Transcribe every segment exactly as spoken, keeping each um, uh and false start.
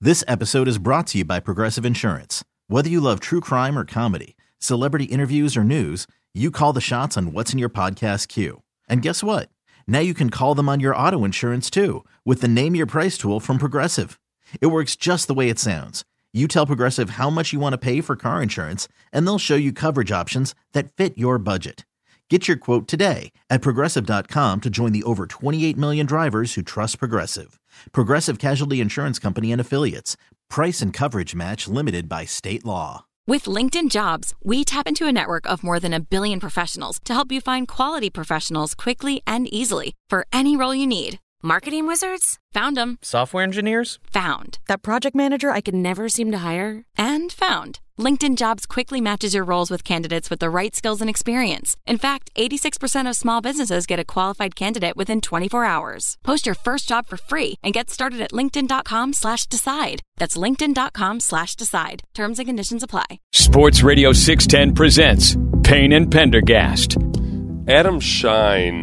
This episode is brought to you by Progressive Insurance. Whether you love true crime or comedy, celebrity interviews or news, you call the shots on what's in your podcast queue. And guess what? Now you can call them on your auto insurance too with the Name Your Price tool from Progressive. It works just the way it sounds. You tell Progressive how much you want to pay for car insurance, and they'll show you coverage options that fit your budget. Get your quote today at Progressive dot com to join the over twenty-eight million drivers who trust Progressive. Progressive Casualty Insurance Company and Affiliates. Price and coverage match limited by state law. With LinkedIn Jobs, we tap into a network of more than a billion professionals to help you find quality professionals quickly and easily for any role you need. Marketing wizards? Found them. Software engineers? Found. That project manager I could never seem to hire? And found. LinkedIn Jobs quickly matches your roles with candidates with the right skills and experience. In fact, eighty-six percent of small businesses get a qualified candidate within twenty-four hours. Post your first job for free and get started at linkedin.com slash decide. That's linkedin.com slash decide. Terms and conditions apply. Sports Radio six ten presents Payne and Pendergast. Adam Shine,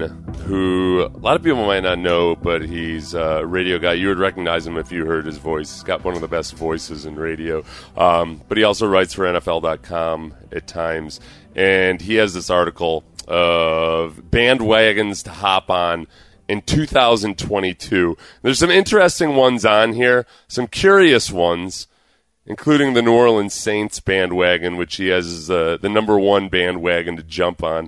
who a lot of people might not know, but he's a radio guy. You would recognize him if you heard his voice. He's got one of the best voices in radio. Um, but he also writes for N F L dot com at times. And he has this article of bandwagons to hop on in two thousand twenty-two. There's some interesting ones on here, some curious ones, including the New Orleans Saints bandwagon, which he has as uh, the number one bandwagon to jump on.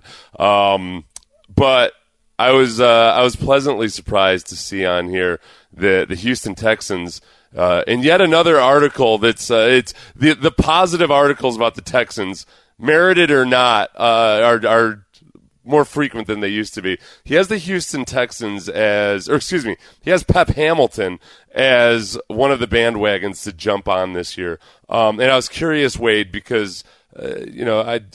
Um, but I was uh, I was pleasantly surprised to see on here the the Houston Texans, uh, and yet another article that's uh, it's the the positive articles about the Texans, merited or not, uh, are are more frequent than they used to be. He has the Houston Texans as, or excuse me, he has Pep Hamilton as one of the bandwagons to jump on this year. Um, and I was curious, Wade, because, uh, you know, I,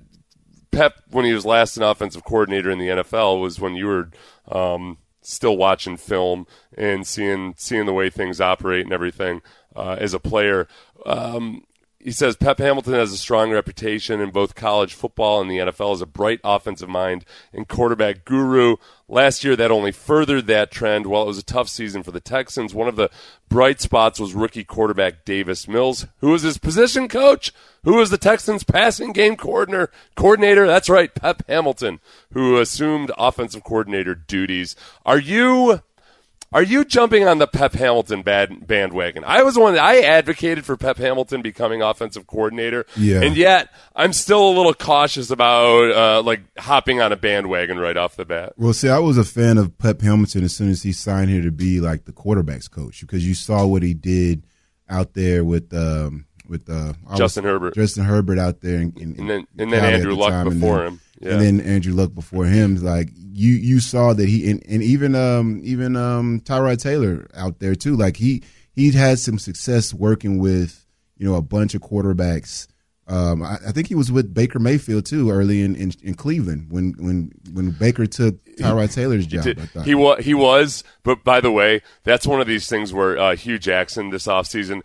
Pep, when he was last an offensive coordinator in the N F L, was when you were um, still watching film and seeing seeing the way things operate and everything uh, as a player. Um He says Pep Hamilton has a strong reputation in both college football and the N F L as a bright offensive mind and quarterback guru. Last year, that only furthered that trend. While it was a tough season for the Texans, one of the bright spots was rookie quarterback Davis Mills, who was his position coach, who was the Texans' passing game coordinator. Coordinator, that's right, Pep Hamilton, who assumed offensive coordinator duties. Are you... Are you jumping on the Pep Hamilton bad bandwagon? I was the one that I advocated for Pep Hamilton becoming offensive coordinator, yeah. And yet I'm still a little cautious about uh, like hopping on a bandwagon right off the bat. Well, see, I was a fan of Pep Hamilton as soon as he signed here to be like the quarterback's coach, because you saw what he did out there with um, with uh, Justin was, Herbert, Justin Herbert out there, in, in, and then and then Andrew the Luck time, before and then, him. Yeah. And then Andrew Luck before him. Like you, you saw that he, and, and even um, even um, Tyrod Taylor out there too. Like he he'd had some success working with, you know, a bunch of quarterbacks. Um, I, I think he was with Baker Mayfield too early in, in, in Cleveland when when when Baker took Tyrod Taylor's job. He, he was he was. But by the way, that's one of these things where uh, Hugh Jackson this offseason,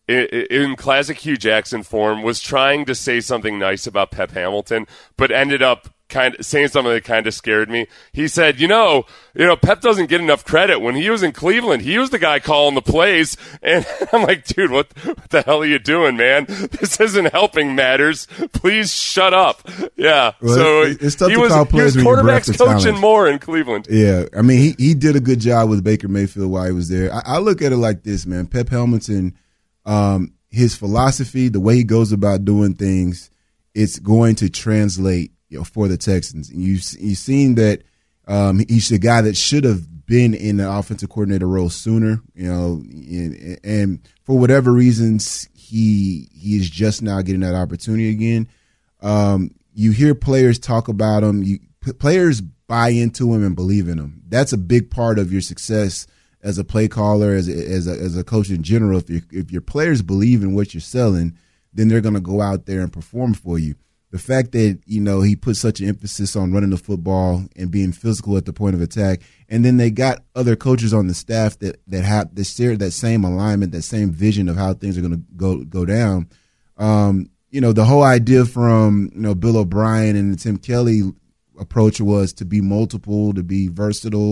in classic Hugh Jackson form, was trying to say something nice about Pep Hamilton, but ended up kind of saying something that kind of scared me. He said, you know, you know, Pep doesn't get enough credit. When he was in Cleveland, he was the guy calling the plays. And I'm like, dude, what, what the hell are you doing, man? This isn't helping matters. Please shut up. Yeah. Well, so it's, it's tough he to was, call he players was when you're quarterbacks bereft of coaching talent. more in Cleveland. Yeah. I mean, he, he did a good job with Baker Mayfield while he was there. I, I look at it like this, man. Pep Hamilton, um, his philosophy, the way he goes about doing things, it's going to translate, you know, for the Texans. And you've, you've seen that um, he's the guy that should have been in the offensive coordinator role sooner, you know, and, and for whatever reasons, he he is just now getting that opportunity again. Um, you hear players talk about him. You, players buy into him and believe in him. That's a big part of your success as a play caller, as a, as a, as a coach in general. If, you, if your players believe in what you're selling, then they're going to go out there and perform for you. The fact that, you know, he put such an emphasis on running the football and being physical at the point of attack, and then they got other coaches on the staff that that have that share that same alignment, that same vision of how things are going to go go down. Um, you know, the whole idea from, you know, Bill O'Brien and the Tim Kelly approach was to be multiple, to be versatile,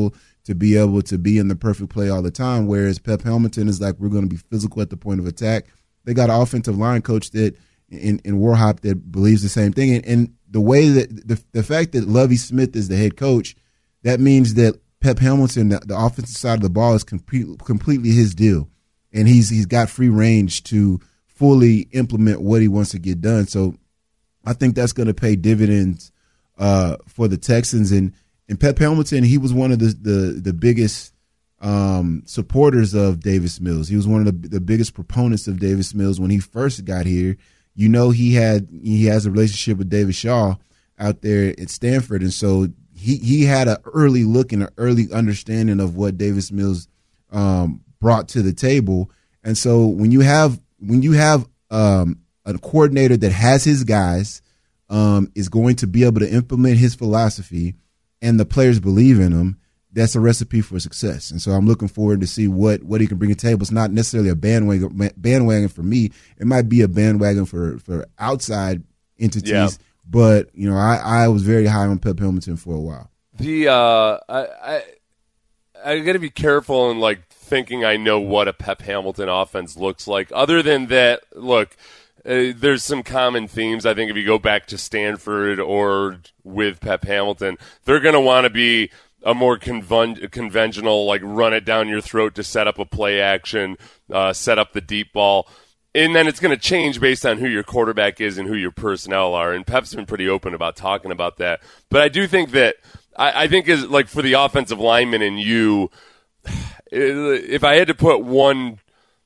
to be able to be in the perfect play all the time, whereas Pep Hamilton is like, we're going to be physical at the point of attack. They got an offensive line coach that in, in Warhop that believes the same thing. And, and the way that the, the fact that Lovie Smith is the head coach, that means that Pep Hamilton, the, the offensive side of the ball, is complete, completely his deal. And he's he's got free range to fully implement what he wants to get done. So I think that's going to pay dividends uh, for the Texans. And And Pep Hamilton, he was one of the the, the biggest um, supporters of Davis Mills. He was one of the, the biggest proponents of Davis Mills when he first got here. You know, he had he has a relationship with David Shaw out there at Stanford, and so he he had an early look and an early understanding of what Davis Mills um, brought to the table. And so when you have when you have um, a coordinator that has his guys, um, is going to be able to implement his philosophy, and the players believe in him, that's a recipe for success. And so I'm looking forward to see what, what he can bring to the table. It's not necessarily a bandwagon bandwagon for me. It might be a bandwagon for, for outside entities. Yeah. But, you know, I, I was very high on Pep Hamilton for a while. The uh, I I, I got to be careful in, like, thinking I know what a Pep Hamilton offense looks like. Other than that, look, Uh, there's some common themes. I think if you go back to Stanford or with Pep Hamilton, they're going to want to be a more conven- conventional, like run it down your throat to set up a play action, uh, set up the deep ball. And then it's going to change based on who your quarterback is and who your personnel are. And Pep's been pretty open about talking about that. But I do think that, I, I think is like for the offensive lineman and you, if I had to put one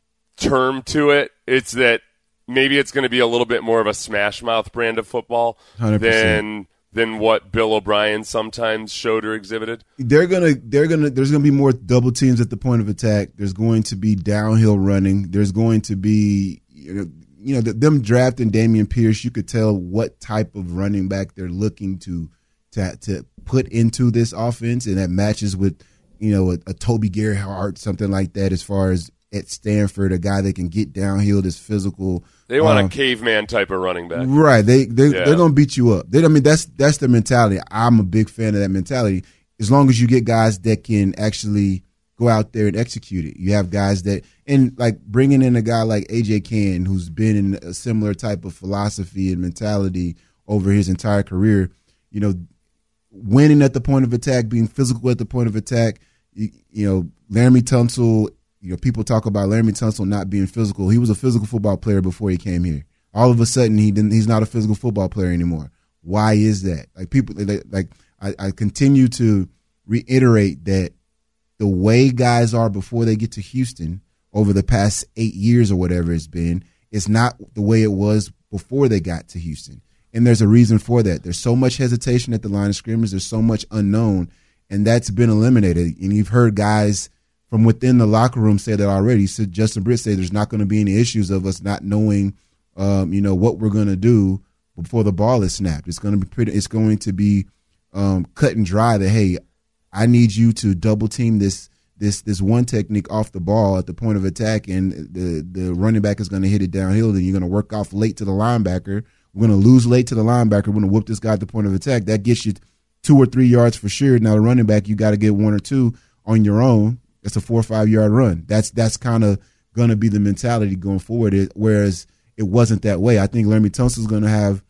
term to it, it's that maybe it's going to be a little bit more of a smash mouth brand of football one hundred percent than than what Bill O'Brien sometimes showed or exhibited. They're gonna they're gonna there's gonna be more double teams at the point of attack. There's going to be downhill running. There's going to be you know, you know them drafting Dameon Pierce. You could tell what type of running back they're looking to to to put into this offense, and that matches with you know a, a Toby Gerhart, something like that. As far as at Stanford, a guy that can get downhill, that's physical. They want um, a caveman type of running back, right? They they yeah. they're gonna beat you up. They, I mean, that's that's their mentality. I'm a big fan of that mentality. As long as you get guys that can actually go out there and execute it, you have guys that and like bringing in a guy like A J Cann, who's been in a similar type of philosophy and mentality over his entire career. You know, winning at the point of attack, being physical at the point of attack. You, you know, Laramie Tunsil. You know, people talk about Laramie Tunsil not being physical. He was a physical football player before he came here. All of a sudden, he didn't. He's not a physical football player anymore. Why is that? Like people, like I, I continue to reiterate that the way guys are before they get to Houston over the past eight years or whatever it's been, is not the way it was before they got to Houston. And there's a reason for that. There's so much hesitation at the line of scrimmage. There's so much unknown, and that's been eliminated. And you've heard guys from within the locker room say that already. So Justin Britt said there's not going to be any issues of us not knowing, um, you know, what we're going to do before the ball is snapped. It's going to be pretty. It's going to be um, cut and dry. That hey, I need you to double team this this this one technique off the ball at the point of attack, and the the running back is going to hit it downhill. Then you're going to work off late to the linebacker. We're going to lose late to the linebacker. We're going to whoop this guy at the point of attack. That gets you two or three yards for sure. Now the running back, you got to get one or two on your own. It's a four or five yard run. That's that's kind of going to be the mentality going forward. It, whereas it wasn't that way. I think Laramie Tunsil is going to have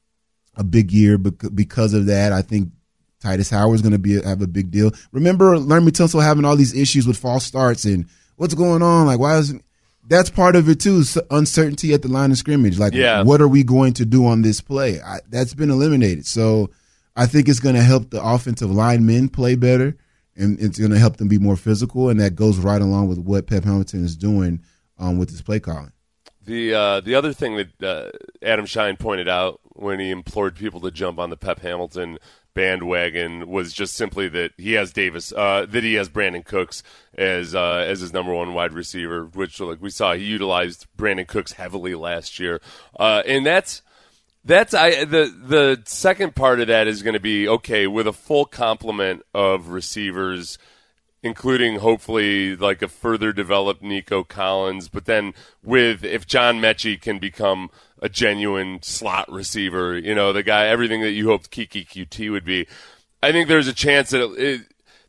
a big year because of that. I think Titus Howard is going to be have a big deal. Remember Laramie Tunsil having all these issues with false starts and what's going on? Like why is that's part of it too? Uncertainty at the line of scrimmage. Like yeah. what are we going to do on this play? I, that's been eliminated. So I think it's going to help the offensive linemen play better. And it's going to help them be more physical, and that goes right along with what Pep Hamilton is doing um, with his play calling. The uh, the other thing that uh, Adam Schein pointed out when he implored people to jump on the Pep Hamilton bandwagon was just simply that he has Davis, uh, that he has Brandon Cooks as uh, as his number one wide receiver, which like we saw he utilized Brandon Cooks heavily last year, uh, and that's. That's I the the second part of that is going to be okay with a full complement of receivers, including hopefully like a further developed Nico Collins, but then with if John Mechie can become a genuine slot receiver, you know, the guy everything that you hoped Kiki Q T would be, I think there's a chance that it, it,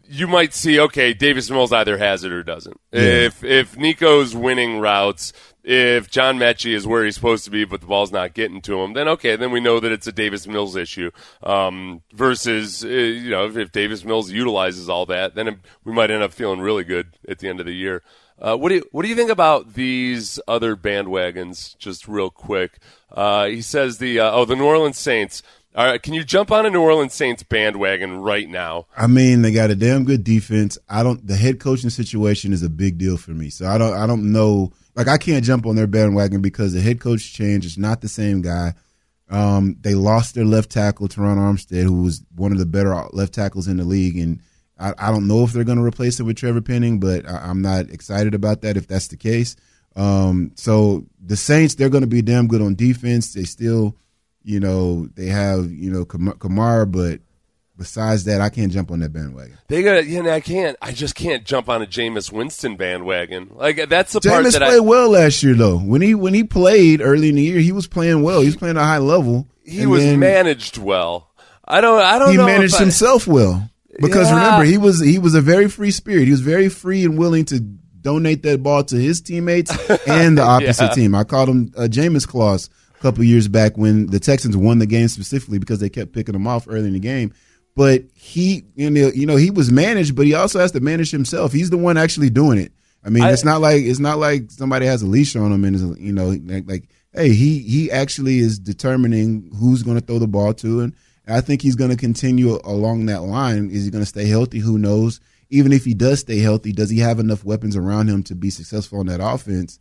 you might see, okay, Davis Mills either has it or doesn't. Yeah. If if Nico's winning routes, if John Mechie is where he's supposed to be but the ball's not getting to him, then okay, then we know that it's a Davis Mills issue. Um, versus, uh, you know, if, if Davis Mills utilizes all that, then it, we might end up feeling really good at the end of the year. Uh, what do you what do you think about these other bandwagons? Just real quick, uh, he says the uh, oh the New Orleans Saints. All right, can you jump on a New Orleans Saints bandwagon right now? I mean, they got a damn good defense. I don't. The head coaching situation is a big deal for me, so I don't. I don't know. Like, I can't jump on their bandwagon because the head coach changed. It's not the same guy. Um, they lost their left tackle, Teron Armstead, who was one of the better left tackles in the league, and I, I don't know if they're going to replace him with Trevor Penning, but I, I'm not excited about that if that's the case. Um, so the Saints, they're going to be damn good on defense. They still. You know, they have, you know, Kam- Kamara, but besides that, I can't jump on that bandwagon. They got, you know, I can't, I just can't jump on a Jameis Winston bandwagon. Like, that's the part Jameis that played I. well last year, though. When he when he played early in the year, he was playing well. He was playing at a high level. He was managed well. I don't, I don't he know. He managed if I, himself well. Because yeah. remember, he was he was a very free spirit. He was very free and willing to donate that ball to his teammates and the opposite yeah. team. I called him uh, Jameis Claus. Couple years back when the Texans won the game specifically because they kept picking him off early in the game. But he, you know, you know, he was managed, but he also has to manage himself. He's the one actually doing it. I mean, I, it's not like it's not like somebody has a leash on him and is, you know, like, like hey, he he actually is determining who's going to throw the ball to, and I think he's going to continue along that line. Is he going to stay healthy? Who knows? Even if he does stay healthy, does he have enough weapons around him to be successful in that offense?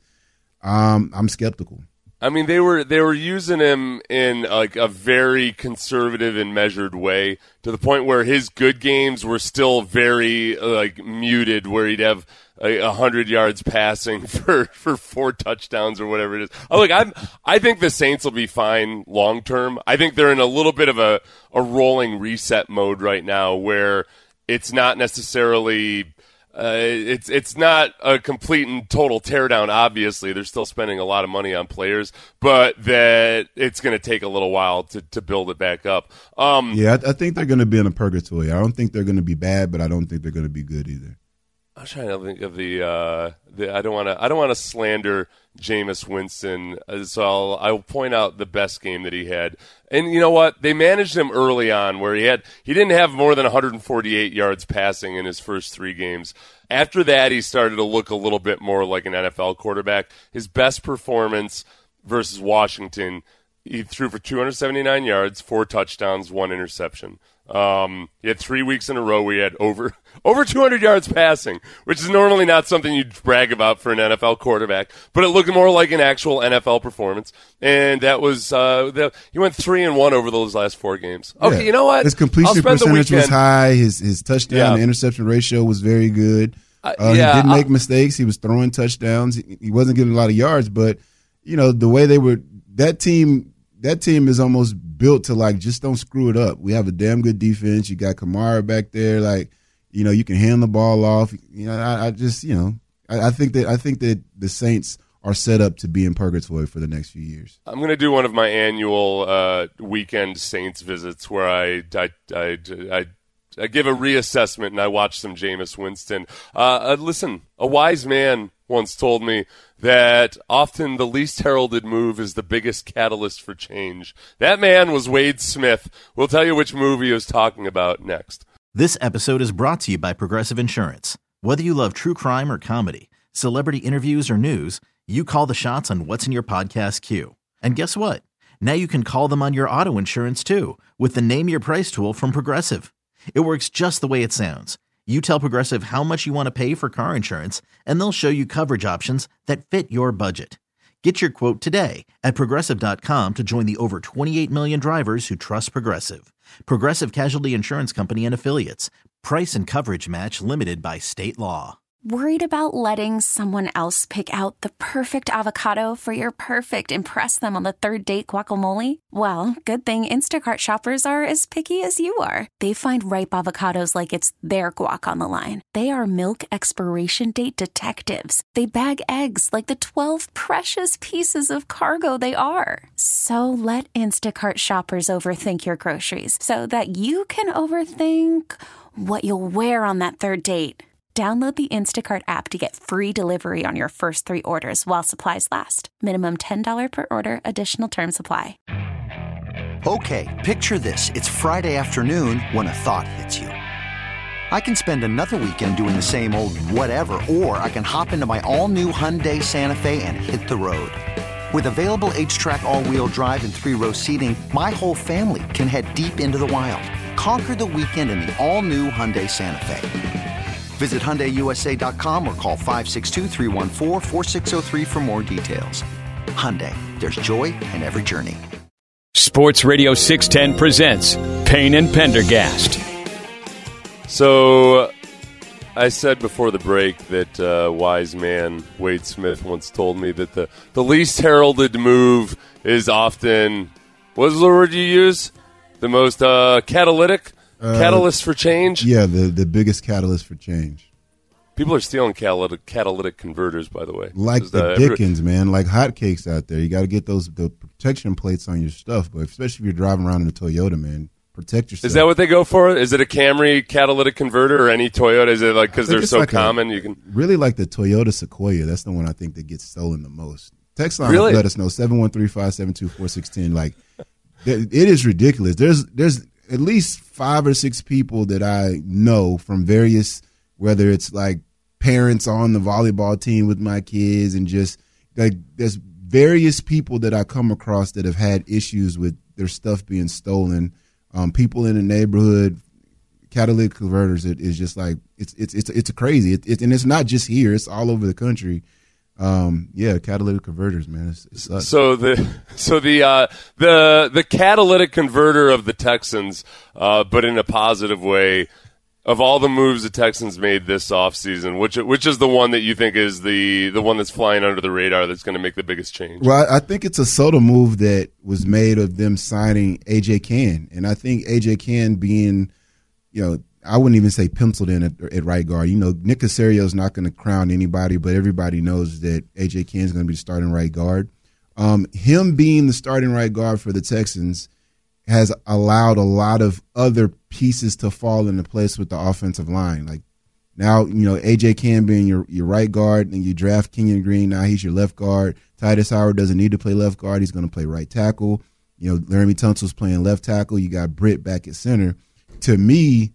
Um, I'm skeptical. I mean, they were they were using him in like a very conservative and measured way to the point where his good games were still very like muted, where he'd have a like, hundred yards passing for, for four touchdowns or whatever it is. Oh, look, I'm I think the Saints will be fine long term. I think they're in a little bit of a, a rolling reset mode right now, where it's not necessarily. Uh, it's it's not a complete and total teardown, obviously. They're still spending a lot of money on players, but that it's going to take a little while to, to build it back up. Um, yeah, I, I think they're going to be in a purgatory. I don't think they're going to be bad, but I don't think they're going to be good either. I'm trying to think of the. Uh, the I don't want to. I don't want to slander Jameis Winston, so I'll, I'll point out the best game that he had. And you know what? They managed him early on, where he had he didn't have more than one hundred forty-eight yards passing in his first three games. After that, he started to look a little bit more like an N F L quarterback. His best performance versus Washington, he threw for two hundred seventy-nine yards, four touchdowns, one interception. Um, he had three weeks in a row where he had over over two hundred yards passing, which is normally not something you'd brag about for an N F L quarterback, but it looked more like an actual N F L performance. And that was uh, the, he went three and one over those last four games. Okay, yeah. You know what? His completion percentage was high. His his touchdown yeah. to interception ratio was very good. Uh, uh, yeah, he didn't make I'll, mistakes. He was throwing touchdowns. He, he wasn't getting a lot of yards, but you know the way they were that team. That team is almost built to, like, just don't screw it up. We have a damn good defense. You got Kamara back there. Like, you know, you can hand the ball off. You know, I, I just, you know, I, I think that I think that the Saints are set up to be in purgatory for the next few years. I'm going to do one of my annual uh, weekend Saints visits where I, I, I, I, I give a reassessment and I watch some Jameis Winston. Uh, uh, listen, a wise man once told me that often the least heralded move is the biggest catalyst for change. That man was Wade Smith. We'll tell you which movie he was talking about next. This episode is brought to you by Progressive Insurance. Whether you love true crime or comedy, celebrity interviews or news, you call the shots on what's in your podcast queue. And guess what? Now you can call them on your auto insurance too with the Name Your Price tool from Progressive. It works just the way it sounds. You tell Progressive how much you want to pay for car insurance, and they'll show you coverage options that fit your budget. Get your quote today at Progressive dot com to join the over twenty-eight million drivers who trust Progressive. Progressive Casualty Insurance Company and Affiliates. Price and coverage match limited by state law. Worried about letting someone else pick out the perfect avocado for your perfect impress them on the third date guacamole? Well, good thing Instacart shoppers are as picky as you are. They find ripe avocados like it's their guac on the line. They are milk expiration date detectives. They bag eggs like the twelve precious pieces of cargo they are. So let Instacart shoppers overthink your groceries so that you can overthink what you'll wear on that third date. Download the Instacart app to get free delivery on your first three orders while supplies last. Minimum ten dollars per order. Additional terms apply. Okay, picture this. It's Friday afternoon when a thought hits you. I can spend another weekend doing the same old whatever, or I can hop into my all-new Hyundai Santa Fe and hit the road. With available H-Track all-wheel drive and three-row seating, my whole family can head deep into the wild. Conquer the weekend in the all-new Hyundai Santa Fe. Visit Hyundai U S A dot com or call five six two, three one four, four six zero three for more details. Hyundai, there's joy in every journey. Sports Radio six ten presents Payne and Pendergast. So, I said before the break that uh, wise man Wade Smith once told me that the, the least heralded move is often, what was the word you use? The most uh, catalytic? Uh, catalyst for change? Yeah, the, the biggest catalyst for change. People are stealing catalytic, catalytic converters, by the way. Like the uh, Dickens, every- man, like hotcakes out there. You got to get those the protection plates on your stuff, but especially if you're driving around in a Toyota, man. Protect yourself. Is that what they go for? Is it a Camry catalytic converter or any Toyota? Is it like because they're so like common? A, you can really like the Toyota Sequoia. That's the one I think that gets stolen the most. Text line, really? Let us know seven one three, five seven two, four six one zero. Like it is ridiculous. There's there's at least five or six people that I know from various, whether it's like parents on the volleyball team with my kids, and just like there's various people that I come across that have had issues with their stuff being stolen. Um, people in the neighborhood, catalytic converters, it is just like it's it's it's it's crazy. It, it, and it's not just here; it's all over the country. Um, yeah, catalytic converters, man. It's, it's so the so the uh, the the catalytic converter of the Texans, uh, but in a positive way. Of all the moves the Texans made this offseason, which which is the one that you think is the, the one that's flying under the radar that's going to make the biggest change? Well, I think it's a subtle move that was made of them signing A J. Cann. And I think A J. Cann being, you know, I wouldn't even say penciled in at, at right guard. You know, Nick Caserio's not going to crown anybody, but everybody knows that A J. Cann is going to be the starting right guard. Um, him being the starting right guard for the Texans has allowed a lot of other pieces to fall into place with the offensive line. Like now, you know, A J. Cann being your, your right guard, and you draft Kenyon Green. Now he's your left guard. Titus Howard doesn't need to play left guard. He's going to play right tackle. You know, Laramie Tunsil's playing left tackle. You got Britt back at center. To me,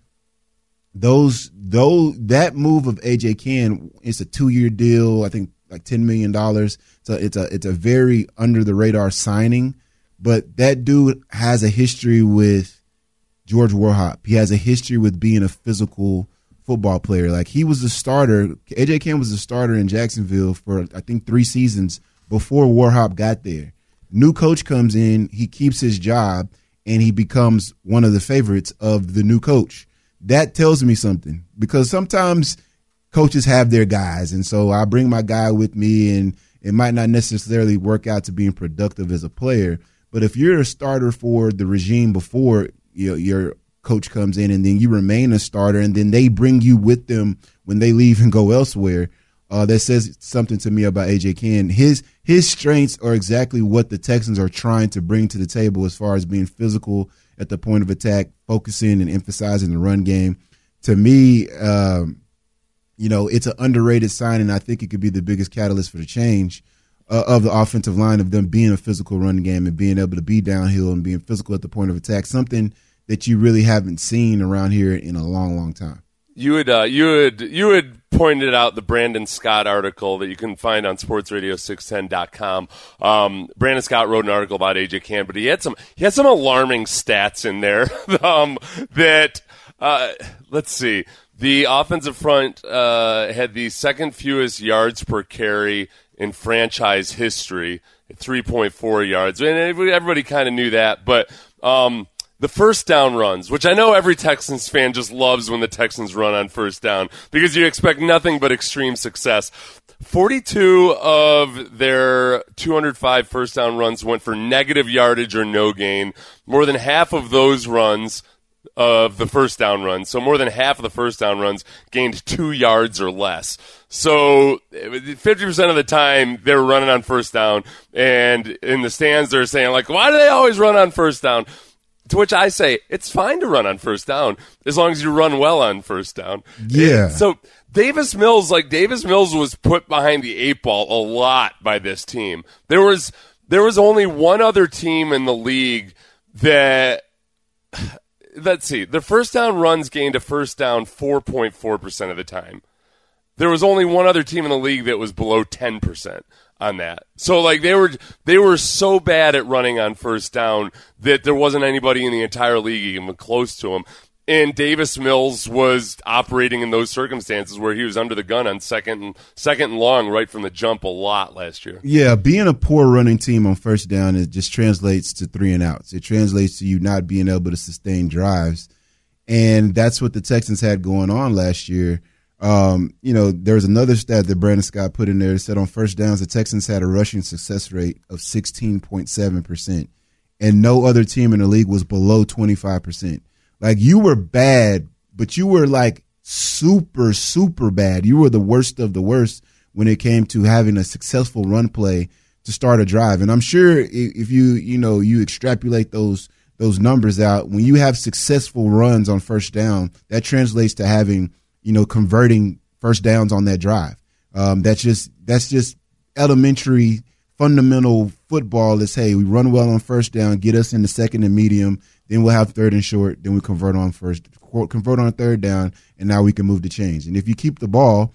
those those that move of A J. Cann, it's a two-year deal. I think like ten million dollars. So it's a it's a very under the radar signing. But that dude has a history with George Warhop. He has a history with being a physical football player. Like he was a starter. A J. Cann was a starter in Jacksonville for I think three seasons before Warhop got there. New coach comes in, he keeps his job, and he becomes one of the favorites of the new coach. That tells me something, because sometimes coaches have their guys, and so I bring my guy with me, and it might not necessarily work out to being productive as a player. But if you're a starter for the regime before you know, your coach comes in, and then you remain a starter, and then they bring you with them when they leave and go elsewhere, uh, that says something to me about A J. Cann. His his strengths are exactly what the Texans are trying to bring to the table as far as being physical at the point of attack, focusing and emphasizing the run game. To me, um, you know, it's an underrated signing. I think it could be the biggest catalyst for the change Uh, of the offensive line, of them being a physical running game and being able to be downhill and being physical at the point of attack, something that you really haven't seen around here in a long, long time. You had uh, you had you had pointed out the Brandon Scott article that you can find on sports radio six ten dot com. Um, Brandon Scott wrote an article about A J. Cann, but he had some he had some alarming stats in there um, that uh, let's see. The offensive front uh, had the second fewest yards per carry in franchise history, at three point four yards. And everybody kind of knew that. But um, the first down runs, which I know every Texans fan just loves when the Texans run on first down because you expect nothing but extreme success. forty-two of their two hundred five first down runs went for negative yardage or no gain. More than half of those runs of the first down runs, so more than half of the first down runs gained two yards or less. So fifty percent of the time they were running on first down, and in the stands they're saying, like, why do they always run on first down? To which I say, it's fine to run on first down as long as you run well on first down. Yeah. It, so Davis Mills, like Davis Mills was put behind the eight ball a lot by this team. There was there was only one other team in the league that, let's see, the first down runs gained a first down four point four percent of the time. There was only one other team in the league that was below ten percent. On that. So like they were they were so bad at running on first down that there wasn't anybody in the entire league even close to him. And Davis Mills was operating in those circumstances where he was under the gun on second and second and long right from the jump a lot last year. Yeah, being a poor running team on first down, it just translates to three and outs. It translates to you not being able to sustain drives. And that's what the Texans had going on last year. Um, you know, there was another stat that Brandon Scott put in there that said on first downs, the Texans had a rushing success rate of sixteen point seven percent, and no other team in the league was below twenty-five percent. Like, you were bad, but you were like super, super bad. You were the worst of the worst when it came to having a successful run play to start a drive. And I'm sure if you, you know, you extrapolate those, those numbers out, when you have successful runs on first down, that translates to having, you know, converting first downs on that drive. Um, that's just that's just elementary, fundamental football. Is, hey, we run well on first down, get us in the second and medium, then we'll have third and short, then we convert on first, convert on third down, and now we can move the chains. And if you keep the ball,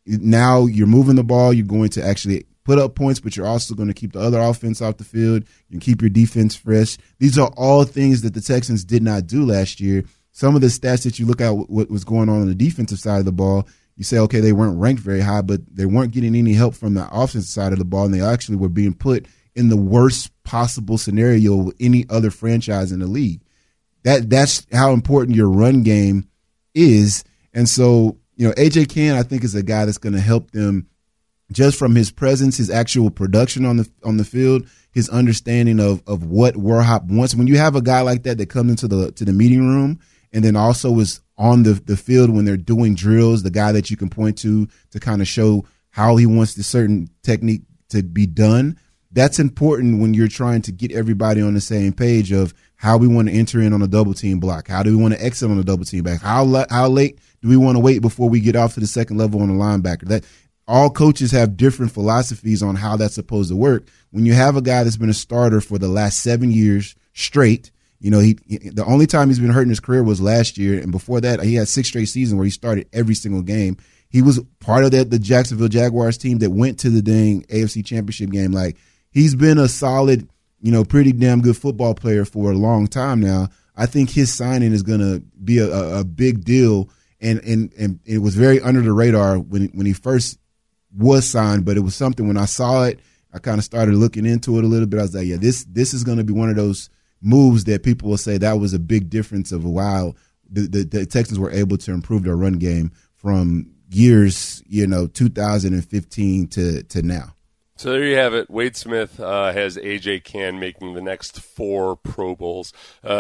now you're moving the ball, you're going to actually put up points, but you're also going to keep the other offense off the field. You can keep your defense fresh. These are all things that the Texans did not do last year. Some of the stats that you look at what was going on on the defensive side of the ball, you say, okay, they weren't ranked very high, but they weren't getting any help from the offensive side of the ball, and they actually were being put in the worst possible scenario of any other franchise in the league. That That's how important your run game is. And so, you know, A J Cann, I think, is a guy that's going to help them just from his presence, his actual production on the on the field, his understanding of of what Warhop wants. When you have a guy like that that comes into the to the meeting room and then also is on the, the field when they're doing drills, the guy that you can point to to kind of show how he wants the certain technique to be done, that's important when you're trying to get everybody on the same page of how we want to enter in on a double team block. How do we want to exit on a double team back? How, how late do we want to wait before we get off to the second level on the linebacker? That all coaches have different philosophies on how that's supposed to work. When you have a guy that's been a starter for the last seven years straight, you know, he the only time he's been hurt in his career was last year, and before that, he had six straight seasons where he started every single game. He was part of that the Jacksonville Jaguars team that went to the dang A F C Championship game. Like, he's been a solid, you know, pretty damn good football player for a long time now. I think his signing is going to be a, a, a big deal, and, and and it was very under the radar when when he first was signed, but it was something when I saw it, I kind of started looking into it a little bit. I was like, yeah, this this is going to be one of those moves that people will say that was a big difference of a while. The, the, the Texans were able to improve their run game from years, you know, two thousand fifteen to, to now. So there you have it. Wade Smith uh, has A J Cann making the next four Pro Bowls. Uh,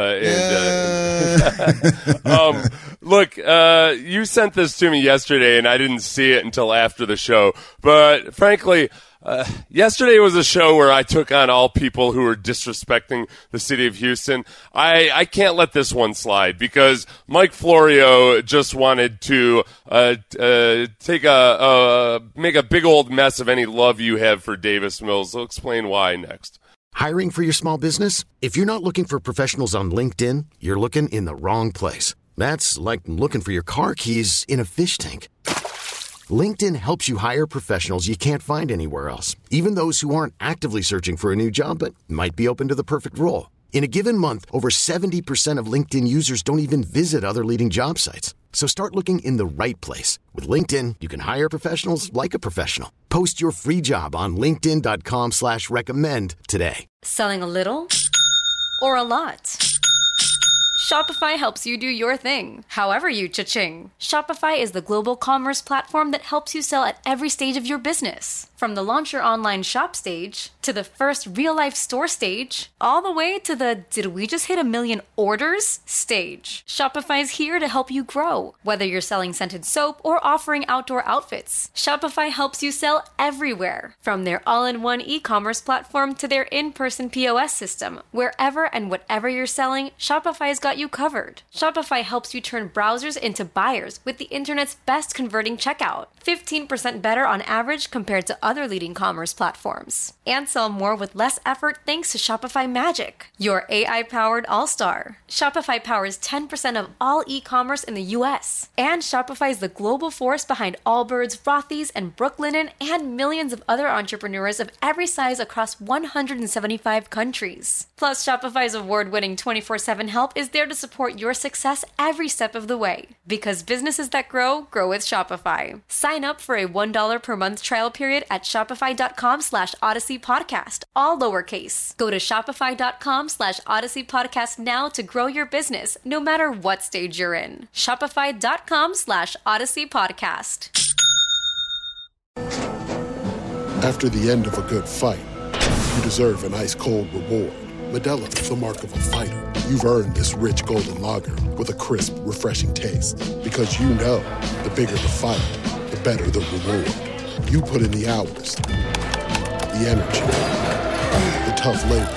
and uh, um, look, uh, you sent this to me yesterday, and I didn't see it until after the show. But frankly, Uh, yesterday was a show where I took on all people who were disrespecting the city of Houston. I, I can't let this one slide because Mike Florio just wanted to uh, uh, take a uh, make a big old mess of any love you have for Davis Mills. I'll explain why next. Hiring for your small business? If you're not looking for professionals on LinkedIn, you're looking in the wrong place. That's like looking for your car keys in a fish tank. LinkedIn helps you hire professionals you can't find anywhere else, even those who aren't actively searching for a new job but might be open to the perfect role. In a given month, over seventy percent of LinkedIn users don't even visit other leading job sites. So start looking in the right place. With LinkedIn, you can hire professionals like a professional. Post your free job on linkedin dot com slash recommend today. Selling a little or a lot? Shopify helps you do your thing, however you cha-ching. Shopify is the global commerce platform that helps you sell at every stage of your business. From the launch your online shop stage, to the first real-life store stage, all the way to the did we just hit a million orders stage. Shopify's here to help you grow. Whether you're selling scented soap or offering outdoor outfits, Shopify helps you sell everywhere. From their all-in-one e-commerce platform to their in-person P O S system, wherever and whatever you're selling, Shopify's got you covered. Shopify helps you turn browsers into buyers with the internet's best converting checkout. fifteen percent better on average compared to other leading commerce platforms. And sell more with less effort thanks to Shopify Magic, your A I-powered all-star. Shopify powers ten percent of all e-commerce in the U S. And Shopify is the global force behind Allbirds, Rothy's, and Brooklinen, and millions of other entrepreneurs of every size across one hundred seventy-five countries. Plus, Shopify's award-winning twenty-four seven help is there to support your success every step of the way. Because businesses that grow, grow with Shopify. Sign up for a one dollar per month trial period at shopify.com slash Odyssey Podcast, all lowercase. Go to shopify.com slash Odyssey Podcast now to grow your business, no matter what stage you're in. Shopify.com slash Odyssey Podcast. After the end of a good fight, you deserve an ice-cold reward. Modelo is the mark of a fighter. You've earned this rich golden lager with a crisp, refreshing taste. Because you know, the bigger the fight, the better the reward. You put in the hours, the energy, the tough labor.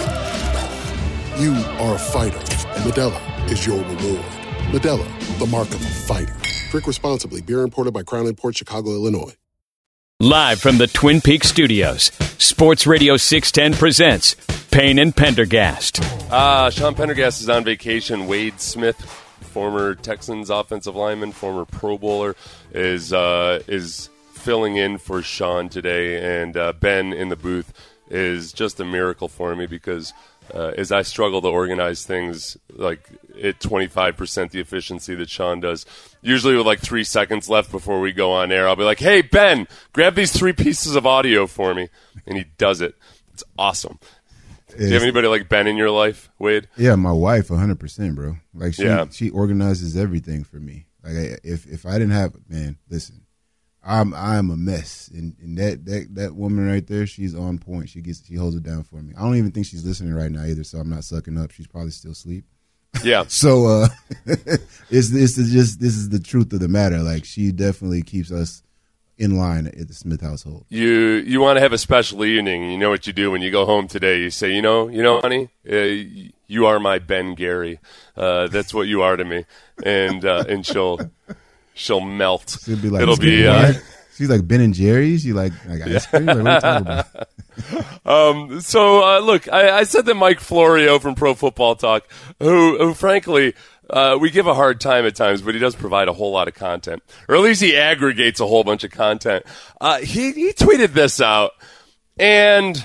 You are a fighter, and Modelo is your reward. Modelo, the mark of a fighter. Drink responsibly. Beer imported by Crown Imports, Chicago, Illinois. Live from the Twin Peaks studios, Sports Radio six ten presents Payne and Pendergast. Ah, Sean Pendergast is on vacation. Wade Smith, former Texans offensive lineman, former Pro Bowler, is uh, is filling in for Sean today. And uh, Ben in the booth is just a miracle for me because uh, as I struggle to organize things like at twenty-five percent the efficiency that Sean does, usually with like three seconds left before we go on air, I'll be like, hey, Ben, grab these three pieces of audio for me. And he does it. It's awesome. It's, Do you have anybody like Ben in your life, Wade? Yeah, my wife, one hundred percent, bro. Like she, yeah. she organizes everything for me. Like I, if if I didn't have, man, listen, I'm I'm a mess, and, and that, that that woman right there, she's on point. She gets she holds it down for me. I don't even think she's listening right now either, so I'm not sucking up. She's probably still asleep. Yeah. so uh, it's this is just this is the truth of the matter. Like she definitely keeps us in line at the Smith household. You you want to have a special evening. You know what you do when you go home today. You say, you know, you know, honey, uh, you are my Ben Gary. Uh, that's what you are to me, and uh, and she'll. She'll melt. She'll be like, It'll be. Uh, she's like Ben and Jerry's. You like, like ice cream? Like, what are you talking about? um, so uh, look, I, I said that Mike Florio from Pro Football Talk, who, who frankly, uh, we give a hard time at times, but he does provide a whole lot of content, or at least he aggregates a whole bunch of content. Uh, he he tweeted this out, and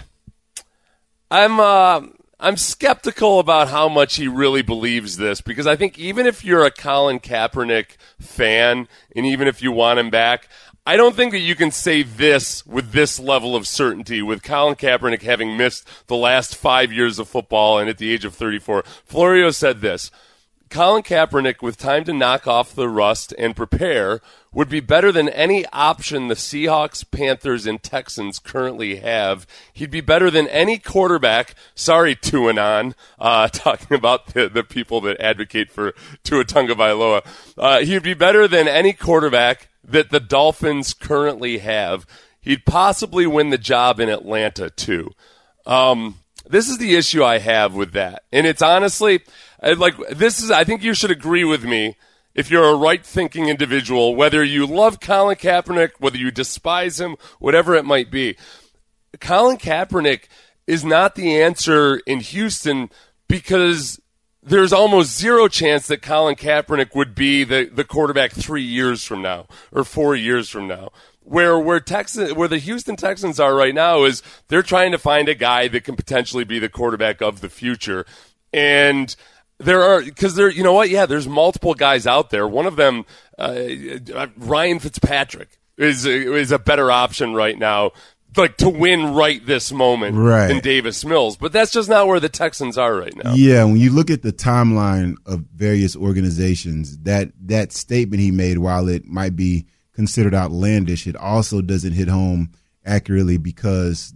I'm. Uh, I'm skeptical about how much he really believes this, because I think even if you're a Colin Kaepernick fan and even if you want him back, I don't think that you can say this with this level of certainty, with Colin Kaepernick having missed the last five years of football and at the age of thirty-four. Florio said this: Colin Kaepernick, with time to knock off the rust and prepare, would be better than any option the Seahawks, Panthers, and Texans currently have. He'd be better than any quarterback. Sorry, Tuanon, uh, talking about the, the people that advocate for Tua Tagovailoa. Uh, he'd be better than any quarterback that the Dolphins currently have. He'd possibly win the job in Atlanta, too. Um, this is the issue I have with that. And it's honestly, like, this is, I think you should agree with me. If you're a right-thinking individual, whether you love Colin Kaepernick, whether you despise him, whatever it might be, Colin Kaepernick is not the answer in Houston, because there's almost zero chance that Colin Kaepernick would be the, the quarterback three years from now or four years from now. Where where Texas, where the Houston Texans are right now is they're trying to find a guy that can potentially be the quarterback of the future, and there are, because there, you know what? Yeah, there's multiple guys out there. One of them, uh, Ryan Fitzpatrick, is is a better option right now, like to win right this moment right. than Davis Mills. But that's just not where the Texans are right now. Yeah, when you look at the timeline of various organizations, that that statement he made, while it might be considered outlandish, it also doesn't hit home accurately, because there's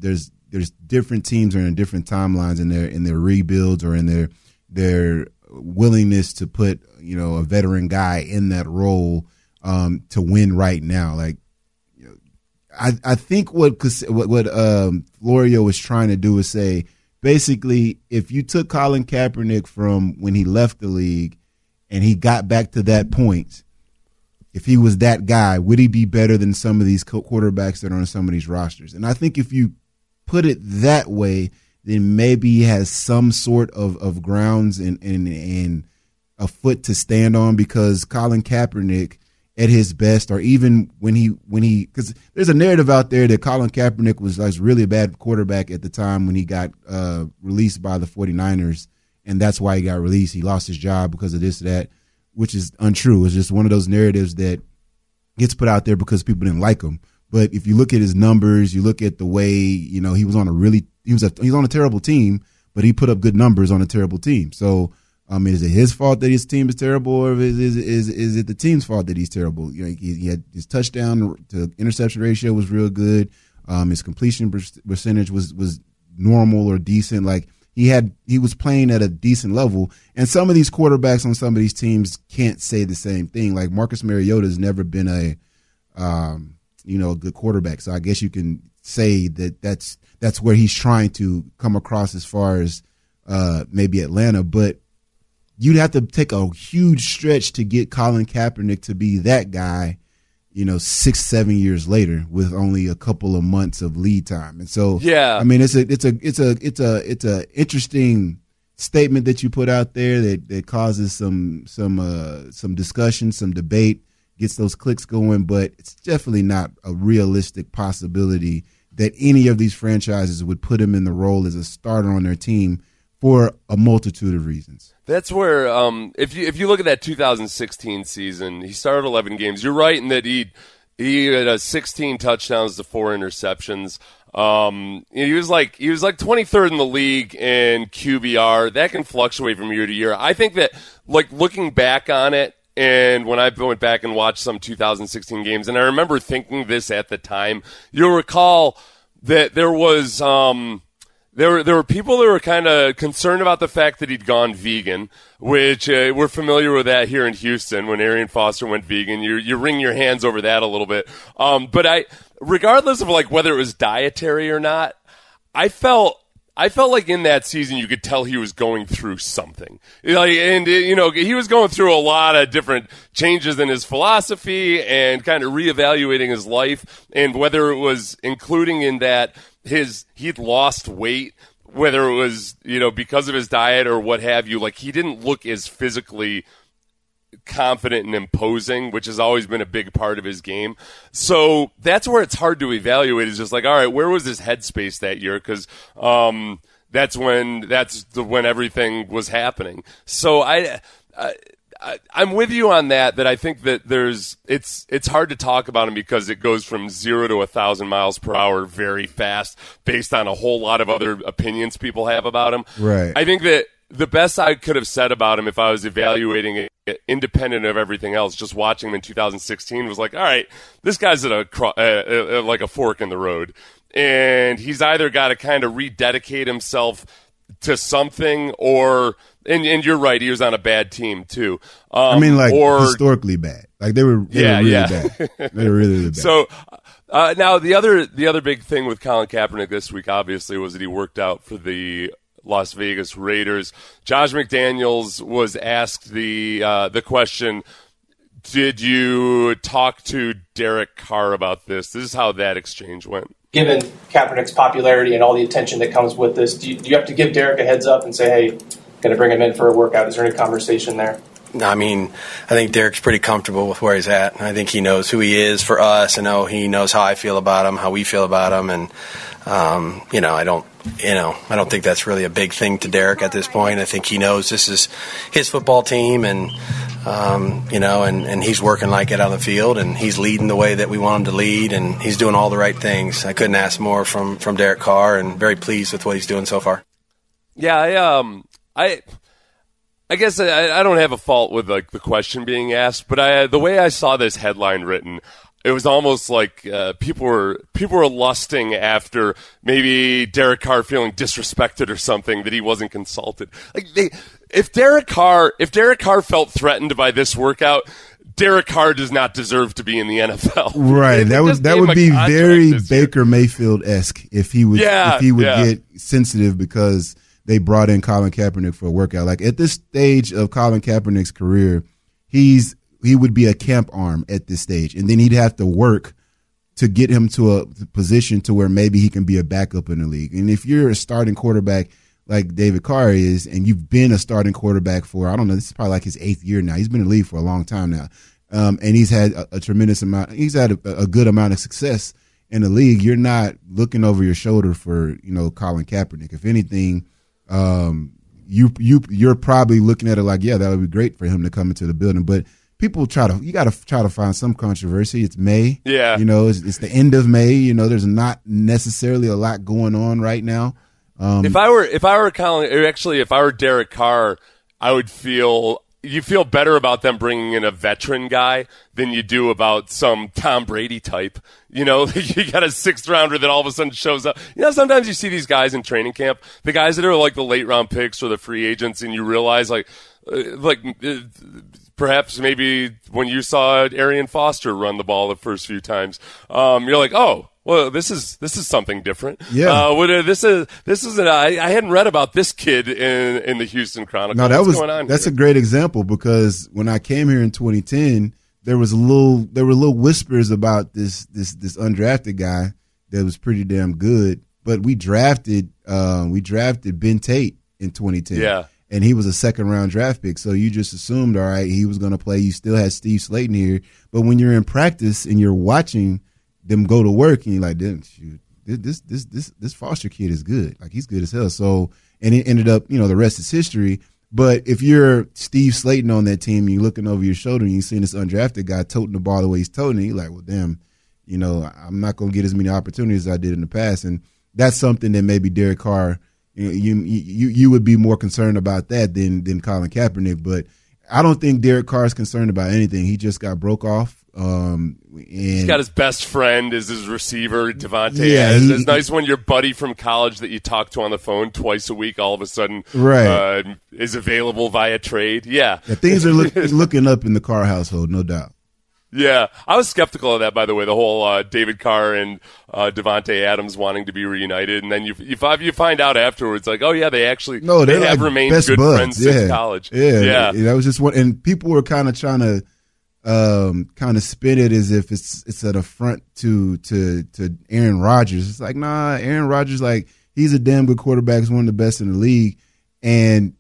there's different teams are in different timelines in their in their rebuilds or in their their willingness to put, you know, a veteran guy in that role um, to win right now. Like, you know, I I think what what, what um, Florio was trying to do is say, basically, if you took Colin Kaepernick from when he left the league and he got back to that point, if he was that guy, would he be better than some of these quarterbacks that are on some of these rosters? And I think if you put it that way, then maybe he has some sort of, of grounds and, and, and a foot to stand on, because Colin Kaepernick at his best, or even when he when he because there's a narrative out there that Colin Kaepernick was like really a bad quarterback at the time when he got uh, released by the 49ers, and that's why he got released. He lost his job because of this or that, which is untrue. It's just one of those narratives that gets put out there because people didn't like him. But if you look at his numbers, you look at the way, you know, he was on a really he was a, he was on a terrible team, but he put up good numbers on a terrible team. So, I mean, is it his fault that his team is terrible, or is is is, is it the team's fault that he's terrible? You know, he, he had his touchdown to interception ratio was real good. Um, his completion percentage was was normal or decent. Like he had he was playing at a decent level. And some of these quarterbacks on some of these teams can't say the same thing. Like Marcus Mariota has never been a um, you know, a good quarterback. So I guess you can say that that's that's where he's trying to come across as far as uh, maybe Atlanta. But you'd have to take a huge stretch to get Colin Kaepernick to be that guy, you know, six, seven years later with only a couple of months of lead time. And so, yeah, I mean, it's a it's a it's a it's a it's a interesting statement that you put out there that, that causes some some uh, some discussion, some debate, gets those clicks going, but it's definitely not a realistic possibility that any of these franchises would put him in the role as a starter on their team for a multitude of reasons. That's where, um, if you if you look at that two thousand sixteen season, he started eleven games. You're right in that he he had a sixteen touchdowns to four interceptions. Um, he was like he was like twenty-third in the league in Q B R. That can fluctuate from year to year. I think that, like, looking back on it, and when I went back and watched some two thousand sixteen games, and I remember thinking this at the time, you'll recall that there was um, there were there were people that were kind of concerned about the fact that he'd gone vegan, which uh, we're familiar with that here in Houston. When Arian Foster went vegan, you you wring your hands over that a little bit. Um, but I, regardless of like whether it was dietary or not, I felt. I felt like in that season you could tell he was going through something. Like, and, you know, he was going through a lot of different changes in his philosophy and kind of reevaluating his life, and whether it was including in that his he'd lost weight, whether it was, you know, because of his diet or what have you. Like, he didn't look as physically confident and imposing, which has always been a big part of his game. So that's where it's hard to evaluate. It's just like, all right, where was his headspace that year? Because um, that's when that's the, when everything was happening. So I, I, I I'm with you on that. That I think that there's it's it's hard to talk about him because it goes from zero to a thousand miles per hour very fast, based on a whole lot of other opinions people have about him. Right. I think that the best I could have said about him if I was evaluating it independent of everything else, just watching him in two thousand sixteen, was like, all right, this guy's at a uh, uh, like a fork in the road, and he's either got to kind of rededicate himself to something, or and, and you're right, he was on a bad team too. Um, I mean, like or, historically bad. Like they were, they yeah, were really yeah. bad. They were really, really bad. So uh, now the other the other big thing with Colin Kaepernick this week, obviously, was that he worked out for the Las Vegas Raiders. Josh McDaniels was asked the uh, the question, did you talk to Derek Carr about this? This is how that exchange went. Given Kaepernick's popularity and all the attention that comes with this, do you, do you have to give Derek a heads up and say, hey, going to bring him in for a workout? Is there any conversation there? I mean, I think Derek's pretty comfortable with where he's at. I think he knows who he is for us. I know he knows how I feel about him, how we feel about him, and um, you know, I don't, you know, I don't think that's really a big thing to Derek at this point. I think he knows this is his football team, and um, you know, and, and he's working like it on the field, and he's leading the way that we want him to lead, and he's doing all the right things. I couldn't ask more from from Derek Carr, and very pleased with what he's doing so far. Yeah, I um, I. I guess I, I don't have a fault with like the question being asked, but I, the way I saw this headline written, it was almost like uh, people were people were lusting after maybe Derek Carr feeling disrespected or something that he wasn't consulted. Like they, if Derek Carr if Derek Carr felt threatened by this workout, Derek Carr does not deserve to be in the N F L. Right. That would that would be very Baker Mayfield-esque if he would yeah, if he would yeah. get sensitive because they brought in Colin Kaepernick for a workout. Like at this stage of Colin Kaepernick's career, he's he would be a camp arm at this stage, and then he'd have to work to get him to a position to where maybe he can be a backup in the league. And if you're a starting quarterback like David Carr is, and you've been a starting quarterback for, I don't know, this is probably like his eighth year now. He's been in the league for a long time now. Um, and he's had a, a tremendous amount, he's had a, a good amount of success in the league. You're not looking over your shoulder for, you know, Colin Kaepernick. If anything, um, you, you, you're probably looking at it like, yeah, that would be great for him to come into the building. But people try to, you got to try to find some controversy. It's May. Yeah. You know, it's, it's the end of May. You know, there's not necessarily a lot going on right now. Um, if I were, if I were Colin, or actually, if I were Derek Carr, I would feel, you feel better about them bringing in a veteran guy than you do about some Tom Brady type. You know, you got a sixth rounder that all of a sudden shows up. You know, sometimes you see these guys in training camp, the guys that are like the late round picks or the free agents, and you realize like, uh, like, uh, perhaps maybe when you saw Arian Foster run the ball the first few times, um, you're like, oh, well, this is this is something different. Yeah, uh, what, uh, this is this is an, I, I hadn't read about this kid in in the Houston Chronicle. No, that What's was going on that's here? a great example because when I came here in twenty ten, there was a little there were little whispers about this this this undrafted guy that was pretty damn good. But we drafted uh, we drafted Ben Tate in twenty ten. Yeah. And he was a second round draft pick. So you just assumed, all right, he was going to play. You still had Steve Slayton here. But when you're in practice and you're watching them go to work and you're like, shoot, this, this, this, this Foster kid is good. Like he's good as hell. So, and it ended up, you know, the rest is history. But if you're Steve Slayton on that team and you're looking over your shoulder and you're seeing this undrafted guy toting the ball the way he's toting it, you're like, well, damn, you know, I'm not going to get as many opportunities as I did in the past. And that's something that maybe Derek Carr, You, you you you would be more concerned about that than than Colin Kaepernick, but I don't think Derek Carr is concerned about anything. He just got broke off. Um, and He's got his best friend as his receiver, Devontae. Yeah, Adams. he- It's nice when your buddy from college that you talk to on the phone twice a week all of a sudden Right. uh, is available via trade. Yeah, Yeah, things are look, looking up in the Carr household, no doubt. Yeah, I was skeptical of that, by the way, the whole uh, David Carr and uh, Devontae Adams wanting to be reunited. And then you you, find- you find out afterwards, like, oh, yeah, they actually No, they they're have like remained best good buds. friends yeah. since college. Yeah, yeah. That was just one, and people were kind of trying to um, kind of spin it as if it's it's an affront to to to Aaron Rodgers. It's like, nah, Aaron Rodgers, like he's a damn good quarterback, he's one of the best in the league, and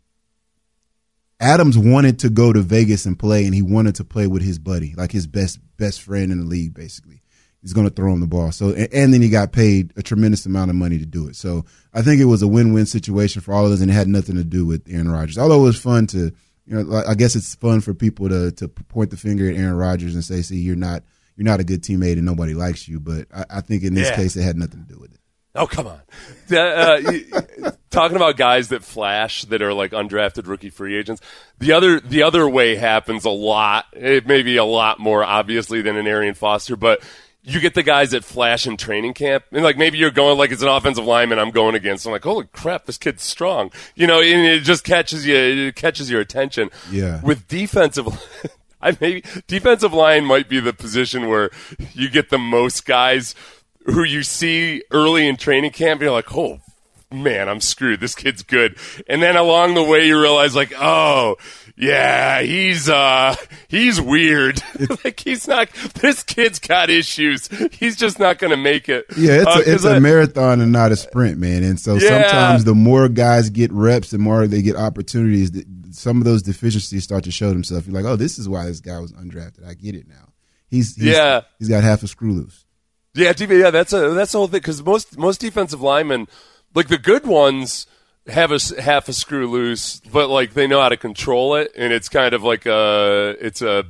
Adams wanted to go to Vegas and play, and he wanted to play with his buddy, like his best best friend in the league, basically. He's going to throw him the ball. So, and, and then he got paid a tremendous amount of money to do it. So I think it was a win-win situation for all of us, and it had nothing to do with Aaron Rodgers. Although it was fun to, you know, like, I guess it's fun for people to to point the finger at Aaron Rodgers and say, see, you're not you're not a good teammate and nobody likes you. But I, I think in this Yeah. case, it had nothing to do with it. Oh, come on. Uh, uh, you- talking about guys that flash that are like undrafted rookie free agents. The other the other way happens a lot. It may be a lot more obviously than an Arian Foster, but you get the guys that flash in training camp. And like maybe you're going like it's an offensive lineman I'm going against. I'm like, holy crap, this kid's strong. You know, and it just catches you it catches your attention. Yeah. With defensive I maybe defensive line might be the position where you get the most guys who you see early in training camp, you're like, oh, man, I'm screwed. This kid's good. And then along the way, you realize, like, oh, yeah, he's uh, he's weird. Like, he's not, this kid's got issues. He's just not going to make it. Yeah, it's Uh, a, it's 'cause a I- marathon and not a sprint, man. And so Yeah. sometimes the more guys get reps, the more they get opportunities. th- Some of those deficiencies start to show themselves. You're like, oh, this is why this guy was undrafted. I get it now. He's, he's Yeah. he's got half a screw loose. Yeah, D B, yeah, that's a that's the whole thing. Because most most defensive linemen, like the good ones, have a s- half a screw loose, but like they know how to control it, and it's kind of like a it's a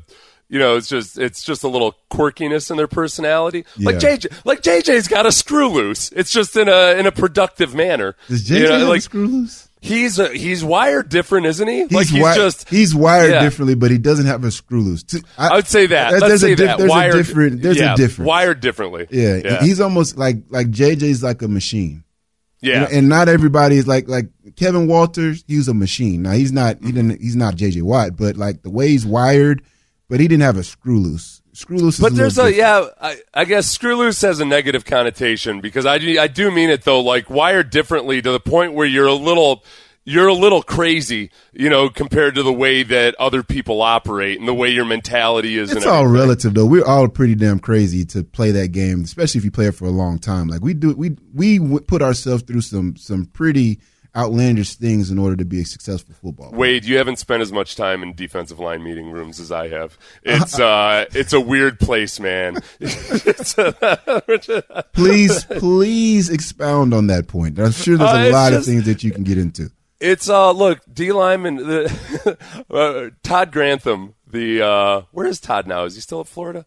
You know, it's just it's just a little quirkiness in their personality. Yeah. Like J J, like J J's got a screw loose. It's just in a in a productive manner. Does J J you know, have like, a screw loose? He's a, he's wired different, isn't he? He's like he's wi- just he's wired yeah. differently, but he doesn't have a screw loose. I, I would say that. There's, Let's there's say a dif- that. There's wired, a different. There's yeah, a difference. Wired differently. Yeah. yeah. He's almost like like J J's like a machine. Yeah, you know, and not everybody is like like Kevin Walters. He was a machine. Now he's not. He didn't. He's not J J Watt, but like the way he's wired, but he didn't have a screw loose. Screw loose. Is but a there's a different. yeah. I, I guess screw loose has a negative connotation because I do I do mean it though. Like wired differently to the point where you're a little. You're a little crazy, you know, compared to the way that other people operate and the way your mentality is. It's and all everything. relative, though. We're all pretty damn crazy to play that game, especially if you play it for a long time. Like we do, we we w- put ourselves through some some pretty outlandish things in order to be a successful football player. Wade, you haven't spent as much time in defensive line meeting rooms as I have. It's uh, it's a weird place, man. It's a, please, please expound on that point. I'm sure there's a uh, lot just, of things that you can get into. It's uh look, D lineman the uh, Todd Grantham, the uh where is Todd now? Is he still at Florida?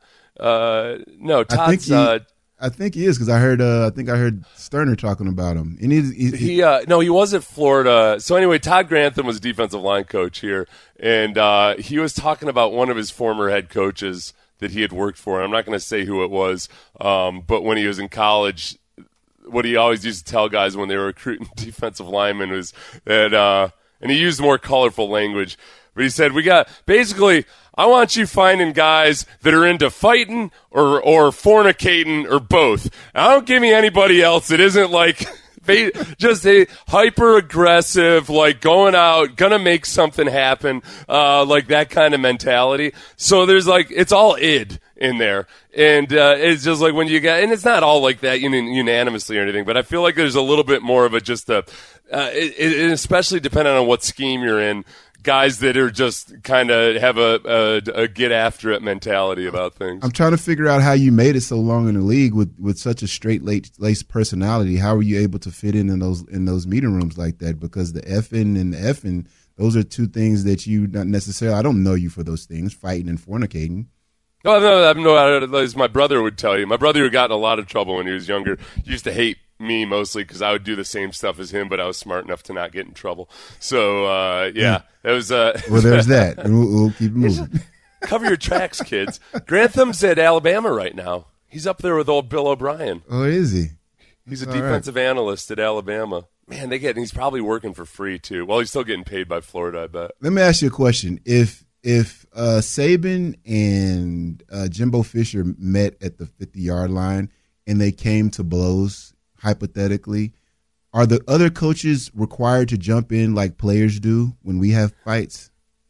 Uh no, Todd's I think he, uh I think he is because I heard uh, I think I heard Sterner talking about him. And he's, he's, he uh no, he was at Florida. So anyway, Todd Grantham was defensive line coach here, and uh he was talking about one of his former head coaches that he had worked for. And I'm not going to say who it was, um but when he was in college, what he always used to tell guys when they were recruiting defensive linemen was that, uh, and he used more colorful language, but he said, we got, basically, I want you finding guys that are into fighting or, or fornicating or both. I don't give me anybody else that isn't like, they just a hyper aggressive, like going out, gonna make something happen, uh, like that kind of mentality. So there's like, it's all id in there. And uh, it's just like when you get, and it's not all like that unanimously or anything, but I feel like there's a little bit more of a just a, uh, it, it, especially depending on what scheme you're in, guys that are just kind of have a, a, a get after it mentality about things. I'm trying to figure out how you made it so long in the league with, with such a straight laced personality. How were you able to fit in in those in those meeting rooms like that? Because the effing and the effing, those are two things that you not necessarily. I don't know you for those things, fighting and fornicating. Oh, no, I know, as my brother would tell you. My brother who got in a lot of trouble when he was younger used to hate me mostly because I would do the same stuff as him, but I was smart enough to not get in trouble. So, uh, yeah, it was. Uh, well, there's that. And we'll, we'll keep moving. Cover your tracks, kids. Grantham's at Alabama right now. He's up there with old Bill O'Brien. Oh, is he? He's a All defensive right. analyst at Alabama. Man, they get. He's probably working for free too. Well, he's still getting paid by Florida, I bet. Let me ask you a question. If if uh, Saban and uh, Jimbo Fisher met at the fifty-yard line and they came to blows, hypothetically, are the other coaches required to jump in like players do when we have fights?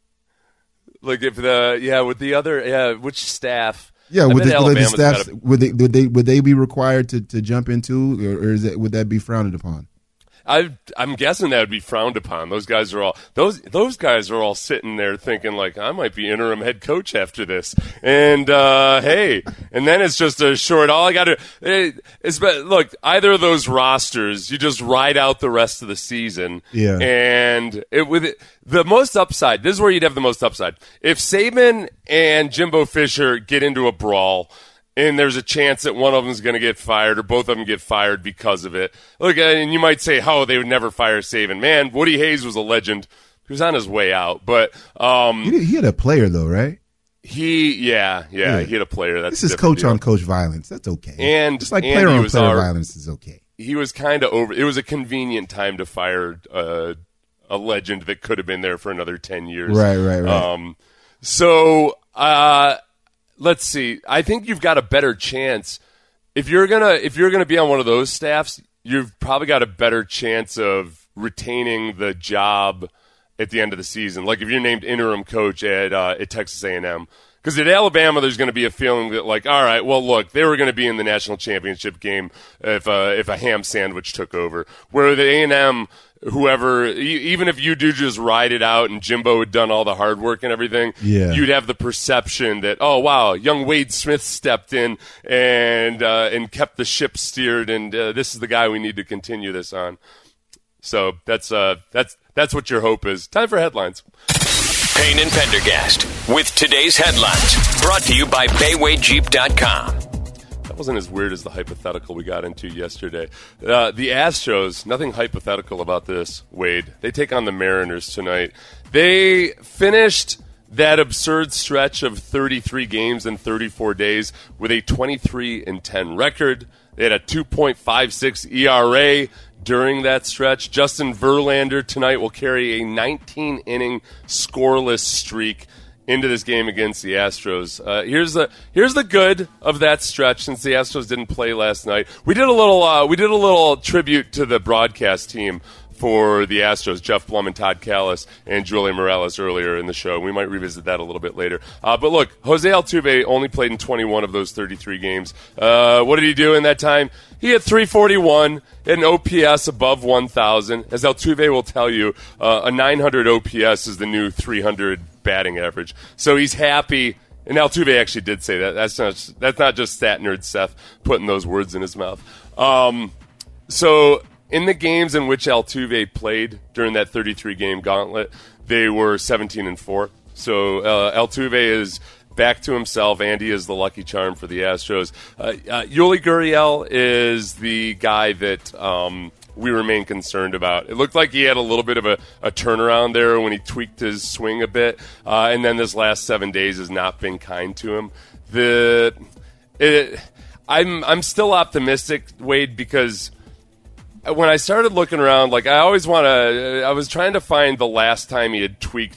Like if the yeah with the other yeah which staff? Yeah, I would, bet they, would the Alabama's staffs gotta- would they would they would they be required to, to jump into, or, or is that would that be frowned upon? I, I'm guessing that would be frowned upon. Those guys are all those those guys are all sitting there thinking like, I might be interim head coach after this. And uh, hey, and then it's just a short. All I got to it, it's look either of those rosters, you just ride out the rest of the season. Yeah. And it with it, the most upside. This is where you'd have the most upside if Saban and Jimbo Fisher get into a brawl. And there's a chance that one of them is going to get fired or both of them get fired because of it. Look, and you might say, oh, they would never fire Saban. Man, Woody Hayes was a legend. He was on his way out. But um, he, he had a player, though, right? He, yeah, yeah, Yeah. he had a player. That's This is coach-on-coach violence. That's okay. And It's like and he was player-on-player our- violence is okay. He was kind of over. It was a convenient time to fire uh, a legend that could have been there for another ten years. Right, right, right. Um, so, uh, let's see. I think you've got a better chance if you're gonna if you're gonna be on one of those staffs. You've probably got a better chance of retaining the job at the end of the season. Like if you're named interim coach at uh, at Texas A and M. Because at Alabama, there's going to be a feeling that, like, all right, well, look, they were going to be in the national championship game if uh, if a ham sandwich took over. Where the A and M, whoever, e- even if you do just ride it out and Jimbo had done all the hard work and everything, Yeah. you'd have the perception that, oh, wow, young Wade Smith stepped in and uh, and kept the ship steered, and uh, this is the guy we need to continue this on. So that's uh that's that's what your hope is. Time for headlines. Payne and Pendergast. with today's headlines. Brought to you by Bayway Jeep dot com. That wasn't as weird as the hypothetical we got into yesterday. Uh, the Astros, nothing hypothetical about this, Wade. They take on the Mariners tonight. They finished that absurd stretch of thirty-three games in thirty-four days with a twenty-three and ten record. They had a two point five six E R A during that stretch. Justin Verlander tonight will carry a nineteen-inning scoreless streak into this game against the Astros. Uh, here's the here's the good of that stretch. Since the Astros didn't play last night, we did a little uh, we did a little tribute to the broadcast team for the Astros, Jeff Blum and Todd Callis and Julie Morales earlier in the show. We might revisit that a little bit later. Uh, but look, Jose Altuve only played in twenty-one of those thirty-three games. Uh, what did he do in that time? He had three forty-one, an O P S above one thousand. As Altuve will tell you, uh, a nine hundred O P S is the new three hundred batting average. So he's happy. And Altuve actually did say that. That's not, that's not just stat nerd Seth putting those words in his mouth. Um, so in the games in which Altuve played during that thirty-three game gauntlet, they were seventeen and four. So uh, Altuve is back to himself. Andy is the lucky charm for the Astros. Uh, uh, Yuli Gurriel is the guy that um, we remain concerned about. It looked like he had a little bit of a, a turnaround there when he tweaked his swing a bit, uh, and then this last seven days has not been kind to him. The it, I'm I'm still optimistic, Wade, because when I started looking around, like I always want to, I was trying to find the last time he had tweaked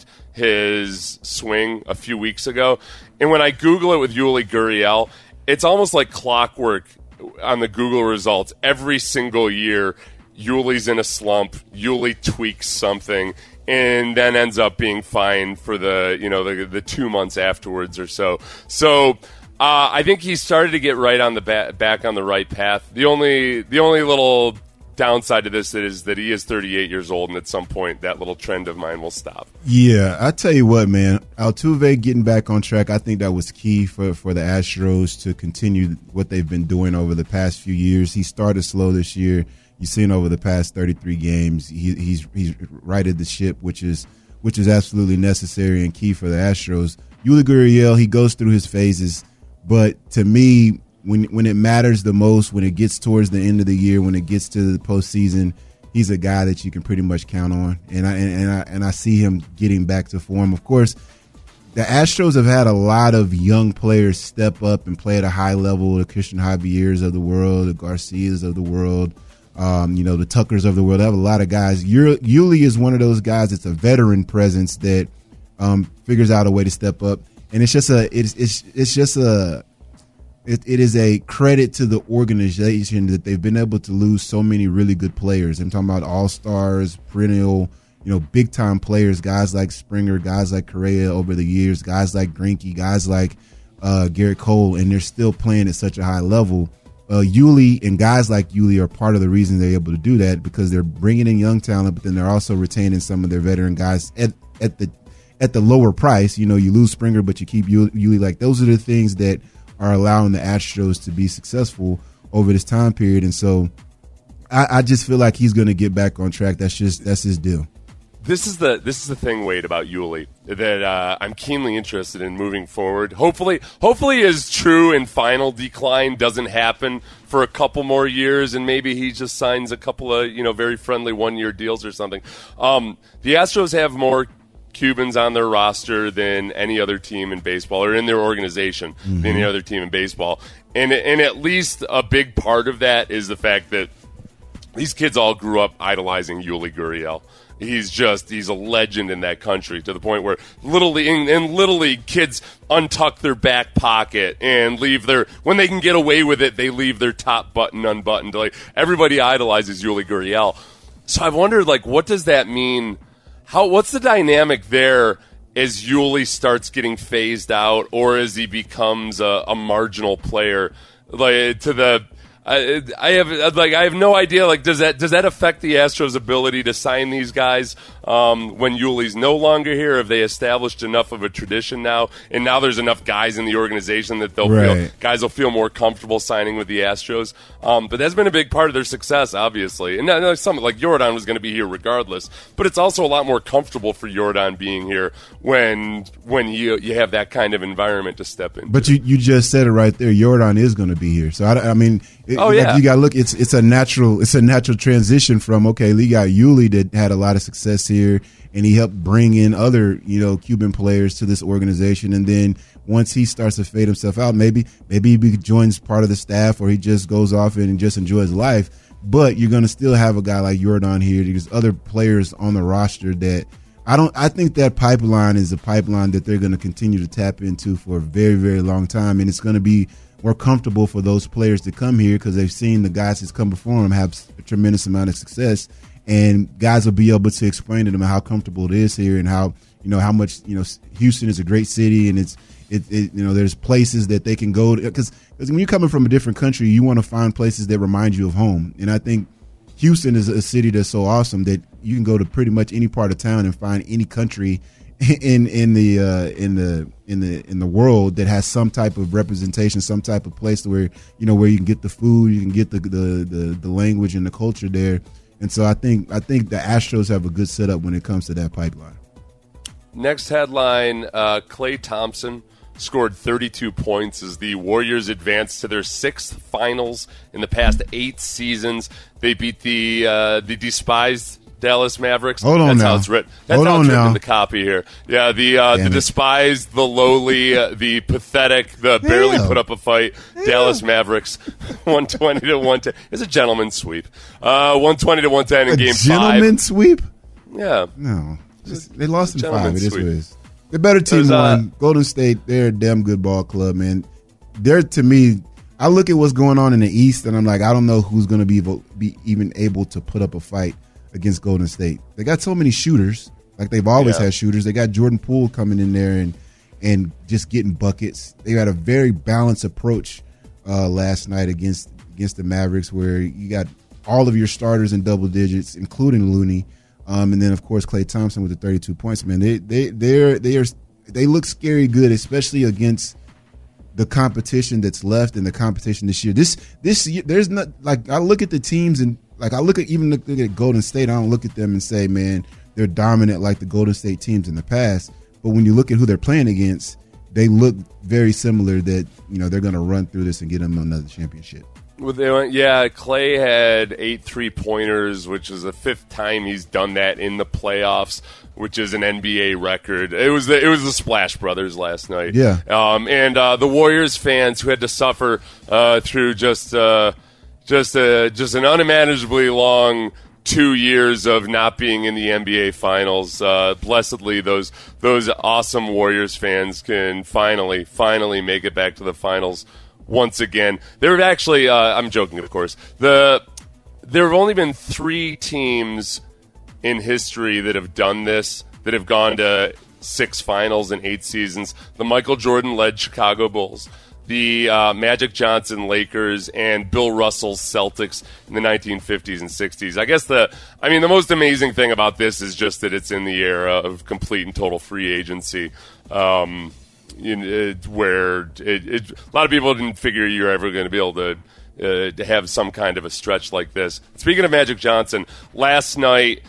his swing a few weeks ago. And when I Google it with Yuli Gurriel, it's almost like clockwork on the Google results. Every single year, Yuli's in a slump, Yuli tweaks something, and then ends up being fine for the, you know, the, the two months afterwards or so. So uh, I think he started to get right on the ba- back on the right path. The only, the only little downside to this is that he is thirty-eight years old, and at some point that little trend of mine will stop. Yeah, I tell you what, man, Altuve getting back on track, I think that was key for, for the Astros to continue what they've been doing over the past few years. He started slow this year. You've seen over the past thirty-three games, he, he's he's righted the ship, which is which is absolutely necessary and key for the Astros. Yuli Gurriel, he goes through his phases, but to me, When when it matters the most, when it gets towards the end of the year, when it gets to the postseason, he's a guy that you can pretty much count on, and I and, and I and I see him getting back to form. Of course, the Astros have had a lot of young players step up and play at a high level. The Christian Javier's of the world, the Garcias of the world, um, you know, the Tuckers of the world. They have a lot of guys. Yuli is one of those guys that's a veteran presence that um, figures out a way to step up, and it's just a it's it's it's just a. It, it is a credit to the organization that they've been able to lose so many really good players. I'm talking about all-stars, perennial, you know, big-time players, guys like Springer, guys like Correa over the years, guys like Greinke, guys like uh, Garrett Cole, and they're still playing at such a high level. Uh, Yuli and guys like Yuli are part of the reason they're able to do that because they're bringing in young talent, but then they're also retaining some of their veteran guys at, at the at the lower price. You know, you lose Springer, but you keep Yuli. Like, those are the things that are allowing the Astros to be successful over this time period. And so I, I just feel like he's going to get back on track. That's just that's his deal. This is the this is the thing, Wade, about Yuli that uh, I'm keenly interested in moving forward. Hopefully, hopefully his true and final decline doesn't happen for a couple more years, and maybe he just signs a couple of, you know, very friendly one-year deals or something. Um, the Astros have more Cubans on their roster than any other team in baseball, or in their organization mm-hmm. than any other team in baseball. And and at least a big part of that is the fact that these kids all grew up idolizing Yuli Gurriel. He's just, he's a legend in that country, to the point where Little League, in, in Little League, kids untuck their back pocket and leave their, when they can get away with it, they leave their top button unbuttoned. Like, everybody idolizes Yuli Gurriel. So I've wondered, like, what does that mean? How, what's the dynamic there as Yuli starts getting phased out, or as he becomes a, a marginal player? Like, to the, I, I have like I have no idea. Like, does that does that affect the Astros' ability to sign these guys um, when Yuli's no longer here? Have they established enough of a tradition now, and now there's enough guys in the organization that they'll right. feel guys will feel more comfortable signing with the Astros? Um, but that's been a big part of their success, obviously. And now, something like Yordan was going to be here regardless, but it's also a lot more comfortable for Yordan being here when when you you have that kind of environment to step in. But you, you just said it right there. Yordan is going to be here, so I, I mean. It, Oh, yeah. Like you got to look. It's it's a natural it's a natural transition from okay. We got Yuli that had a lot of success here, and he helped bring in other you know Cuban players to this organization. And then once he starts to fade himself out, maybe maybe he joins part of the staff, or he just goes off and just enjoys life. But you're going to still have a guy like Yordan here. There's other players on the roster that I don't. I think that pipeline is a pipeline that they're going to continue to tap into for a very very long time, and it's going to be more comfortable for those players to come here because they've seen the guys that's come before them have a tremendous amount of success, and guys will be able to explain to them how comfortable it is here and how you know how much you know Houston is a great city, and it's it, it you know there's places that they can go to because when you're coming from a different country, you want to find places that remind you of home, and I think Houston is a city that's so awesome that you can go to pretty much any part of town and find any country in in the uh, in the in the in the world that has some type of representation, some type of place where you know where you can get the food, you can get the the the, the language and the culture there. And so I think I think the Astros have a good setup when it comes to that pipeline. Next headline: uh, Klay Thompson scored thirty-two points as the Warriors advanced to their sixth finals in the past eight seasons. They beat the uh, the despised Dallas Mavericks. Hold on That's now. how it's written. That's Hold how on it's written now. in the copy here. Yeah, the uh, the Damn it. despised, the lowly, uh, the pathetic, the barely Damn. put up a fight Dallas Mavericks, one twenty to one ten. It's a gentleman's sweep. Uh, one twenty to one ten in A game gentleman sweep? five. Yeah. No, Just- they lost in five. Gentleman's It is what it sweep. is. The better team There's, uh, won. Golden State, they're a damn good ball club, man. They're to me. I look at what's going on in the East, and I'm like, I don't know who's going to be able, be even able to put up a fight against Golden State. They got so many shooters, like they've always Yeah. had shooters. They got Jordan Poole coming in there and and just getting buckets. They had a very balanced approach uh, last night against against the Mavericks, where you got all of your starters in double digits, including Looney, um, and then of course Klay Thompson with the thirty-two points. Man, they they they they are they look scary good, especially against the competition that's left and the competition this year. This this year, there's not like I look at the teams and like I look at even look, look at Golden State. I don't look at them and say, man, they're dominant like the Golden State teams in the past. But when you look at who they're playing against, they look very similar. That you know they're going to run through this and get them another championship. Well, they went, yeah, Klay had eight three-pointers, which is the fifth time he's done that in the playoffs, which is an N B A record. It was the, it was the Splash Brothers last night. Yeah. Um, and uh, the Warriors fans who had to suffer uh, through just uh, just uh, just an unimaginably long two years of not being in the N B A Finals. Uh, blessedly, those those awesome Warriors fans can finally, finally make it back to the finals once again. There have actually, uh, I'm joking, of course, the there have only been three teams in history that have done this, that have gone to six finals in eight seasons. The Michael Jordan-led Chicago Bulls, the uh, Magic Johnson Lakers, and Bill Russell's Celtics in the nineteen fifties and sixties. I guess the, I mean, the most amazing thing about this is just that it's in the era of complete and total free agency. Um, In, it, where it, it, a lot of people didn't figure you're ever going to be able to, uh, to have some kind of a stretch like this. Speaking of Magic Johnson, last night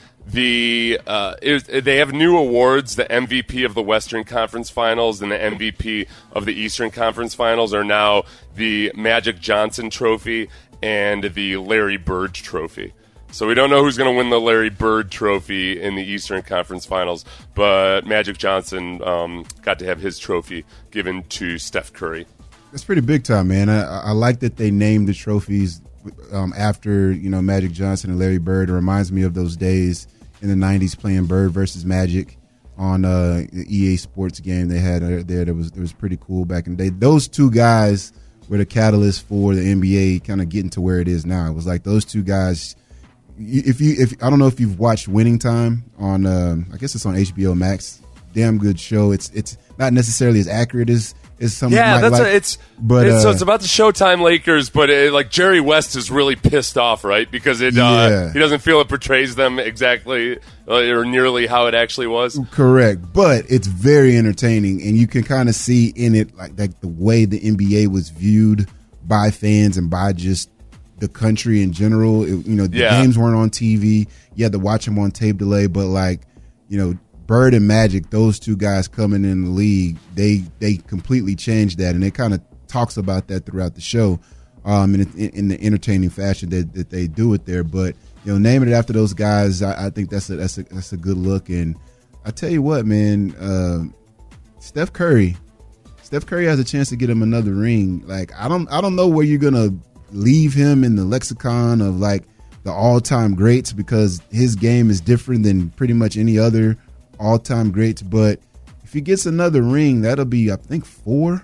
the uh, it, they have new awards. The M V P of the Western Conference Finals and the M V P of the Eastern Conference Finals are now the Magic Johnson Trophy and the Larry Bird Trophy. So we don't know who's going to win the Larry Bird Trophy in the Eastern Conference Finals, but Magic Johnson um, got to have his trophy given to Steph Curry. That's pretty big time, man. I, I like that they named the trophies um, after you know Magic Johnson and Larry Bird. It reminds me of those days in the nineties playing Bird versus Magic on uh, the E A Sports game they had there. That was that was pretty cool back in the day. Those two guys were the catalyst for the N B A kind of getting to where it is now. It was like those two guys. If you, if I don't know if you've watched Winning Time on, um, I guess it's on H B O Max. Damn good show. It's it's not necessarily as accurate as is something. Yeah, like, that's like, a, it's. But it's, uh, so it's about the Showtime Lakers, but it, like Jerry West is really pissed off, right? Because it Yeah. uh, he doesn't feel it portrays them exactly uh, or nearly how it actually was. Correct, but it's very entertaining, and you can kind of see in it like like the way the N B A was viewed by fans and by just the country in general. It, you know, the Yeah. games weren't on T V. You had to watch them on tape delay, but like, you know, Bird and Magic, those two guys coming in the league, they they completely changed that, and it kind of talks about that throughout the show, um, in, in, in the entertaining fashion that, that they do it there. But you know, naming it after those guys, I, I think that's a that's a that's a good look. And I tell you what, man, uh, Steph Curry, Steph Curry has a chance to get him another ring. Like I don't I don't know where you're gonna leave him in the lexicon of like the all-time greats, because his game is different than pretty much any other all-time greats. But if he gets another ring, that'll be I think four.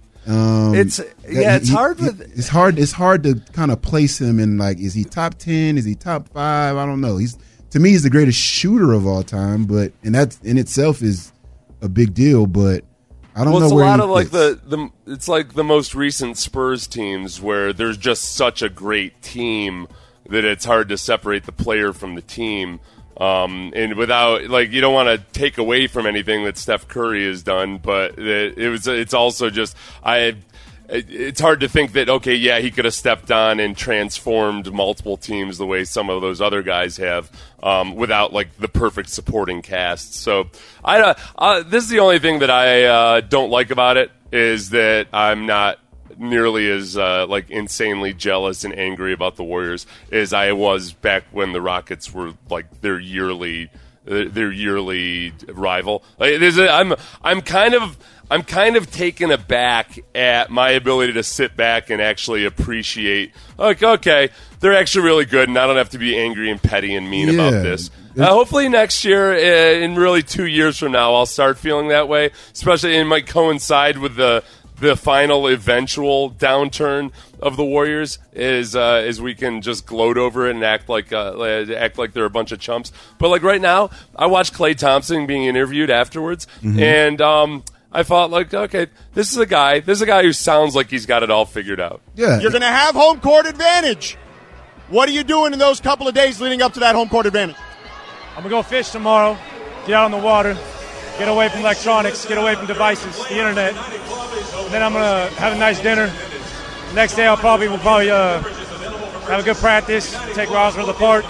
Um, It's yeah, it's he- hard he- with it's hard it's hard to kind of place him in like, is he top ten? Is he top five? I don't know. He's to me he's the greatest shooter of all time, but and that in itself is a big deal. But I don't well, know it's a where lot he of like fits. the, the it's like the most recent Spurs teams where there's just such a great team that it's hard to separate the player from the team. Um, and without like you don't want to take away from anything that Steph Curry has done, but it, it was it's also just I. It's hard to think that, okay, yeah, he could have stepped on and transformed multiple teams the way some of those other guys have, um, without like the perfect supporting cast. So I, uh, uh, this is the only thing that I uh, don't like about it, is that I'm not nearly as uh, like insanely jealous and angry about the Warriors as I was back when the Rockets were like their yearly their yearly rival. Like, there's a, I'm I'm kind of I'm kind of taken aback at my ability to sit back and actually appreciate, like, okay, they're actually really good, and I don't have to be angry and petty and mean Yeah. about this. Uh, hopefully next year, uh, in really two years from now, I'll start feeling that way, especially it might coincide with the the final eventual downturn of the Warriors, is uh, is we can just gloat over it and act like uh, act like they're a bunch of chumps. But like right now, I watched Klay Thompson being interviewed afterwards, Mhm. and um, I thought, like, okay, this is a guy. This is a guy who sounds like he's got it all figured out. Yeah, You're going to have home court advantage. What are you doing in those couple of days leading up to that home court advantage? I'm going to go fish tomorrow, get out on the water, get away from electronics, get away from devices, the internet. And then I'm going to have a nice dinner. Next day I'll probably will probably uh, have a good practice, take Roswell to the park,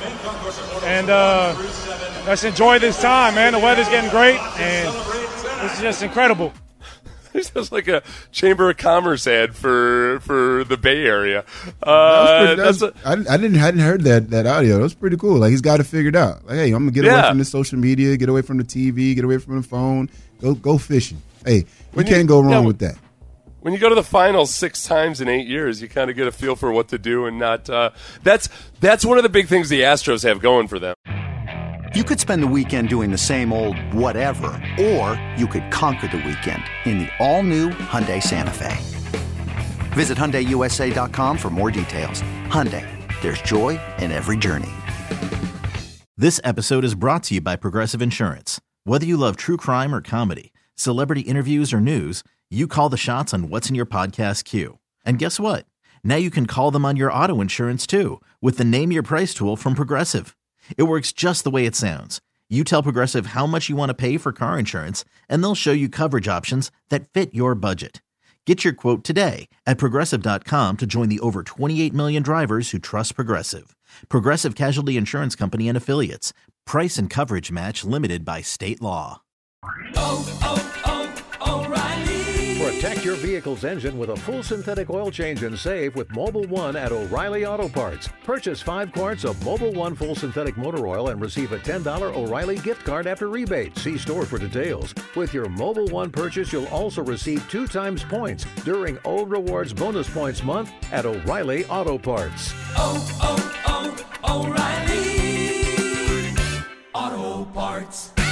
and uh, let's enjoy this time, man. The weather's getting great, and it's just incredible. This is like a Chamber of Commerce ad for for the Bay Area. Uh, That was pretty- that's that's- I, didn't- I didn't hadn't heard that that audio. That was pretty cool. Like he's got it figured out. Like, hey, I'm gonna get away Yeah. from the social media, get away from the T V, get away from the phone. Go go fishing. Hey, you When you- can't go wrong yeah, with that. When you go to the finals six times in eight years, you kind of get a feel for what to do and not. Uh, that's that's one of the big things the Astros have going for them. You could spend the weekend doing the same old whatever, or you could conquer the weekend in the all-new Hyundai Santa Fe. Visit Hyundai U S A dot com for more details. Hyundai, there's joy in every journey. This episode is brought to you by Progressive Insurance. Whether you love true crime or comedy, celebrity interviews or news, you call the shots on what's in your podcast queue. And guess what? Now you can call them on your auto insurance too, with the Name Your Price tool from Progressive. It works just the way it sounds. You tell Progressive how much you want to pay for car insurance, and they'll show you coverage options that fit your budget. Get your quote today at Progressive dot com to join the over twenty-eight million drivers who trust Progressive. Progressive Casualty Insurance Company and Affiliates. Price and coverage match limited by state law. Protect your vehicle's engine with a full synthetic oil change and save with Mobil one at O'Reilly Auto Parts. Purchase five quarts of Mobil one full synthetic motor oil and receive a ten dollars O'Reilly gift card after rebate. See store for details. With your Mobil one purchase, you'll also receive two times points during O Rewards Bonus Points Month at O'Reilly Auto Parts. Oh, oh, oh, O'Reilly Auto Parts.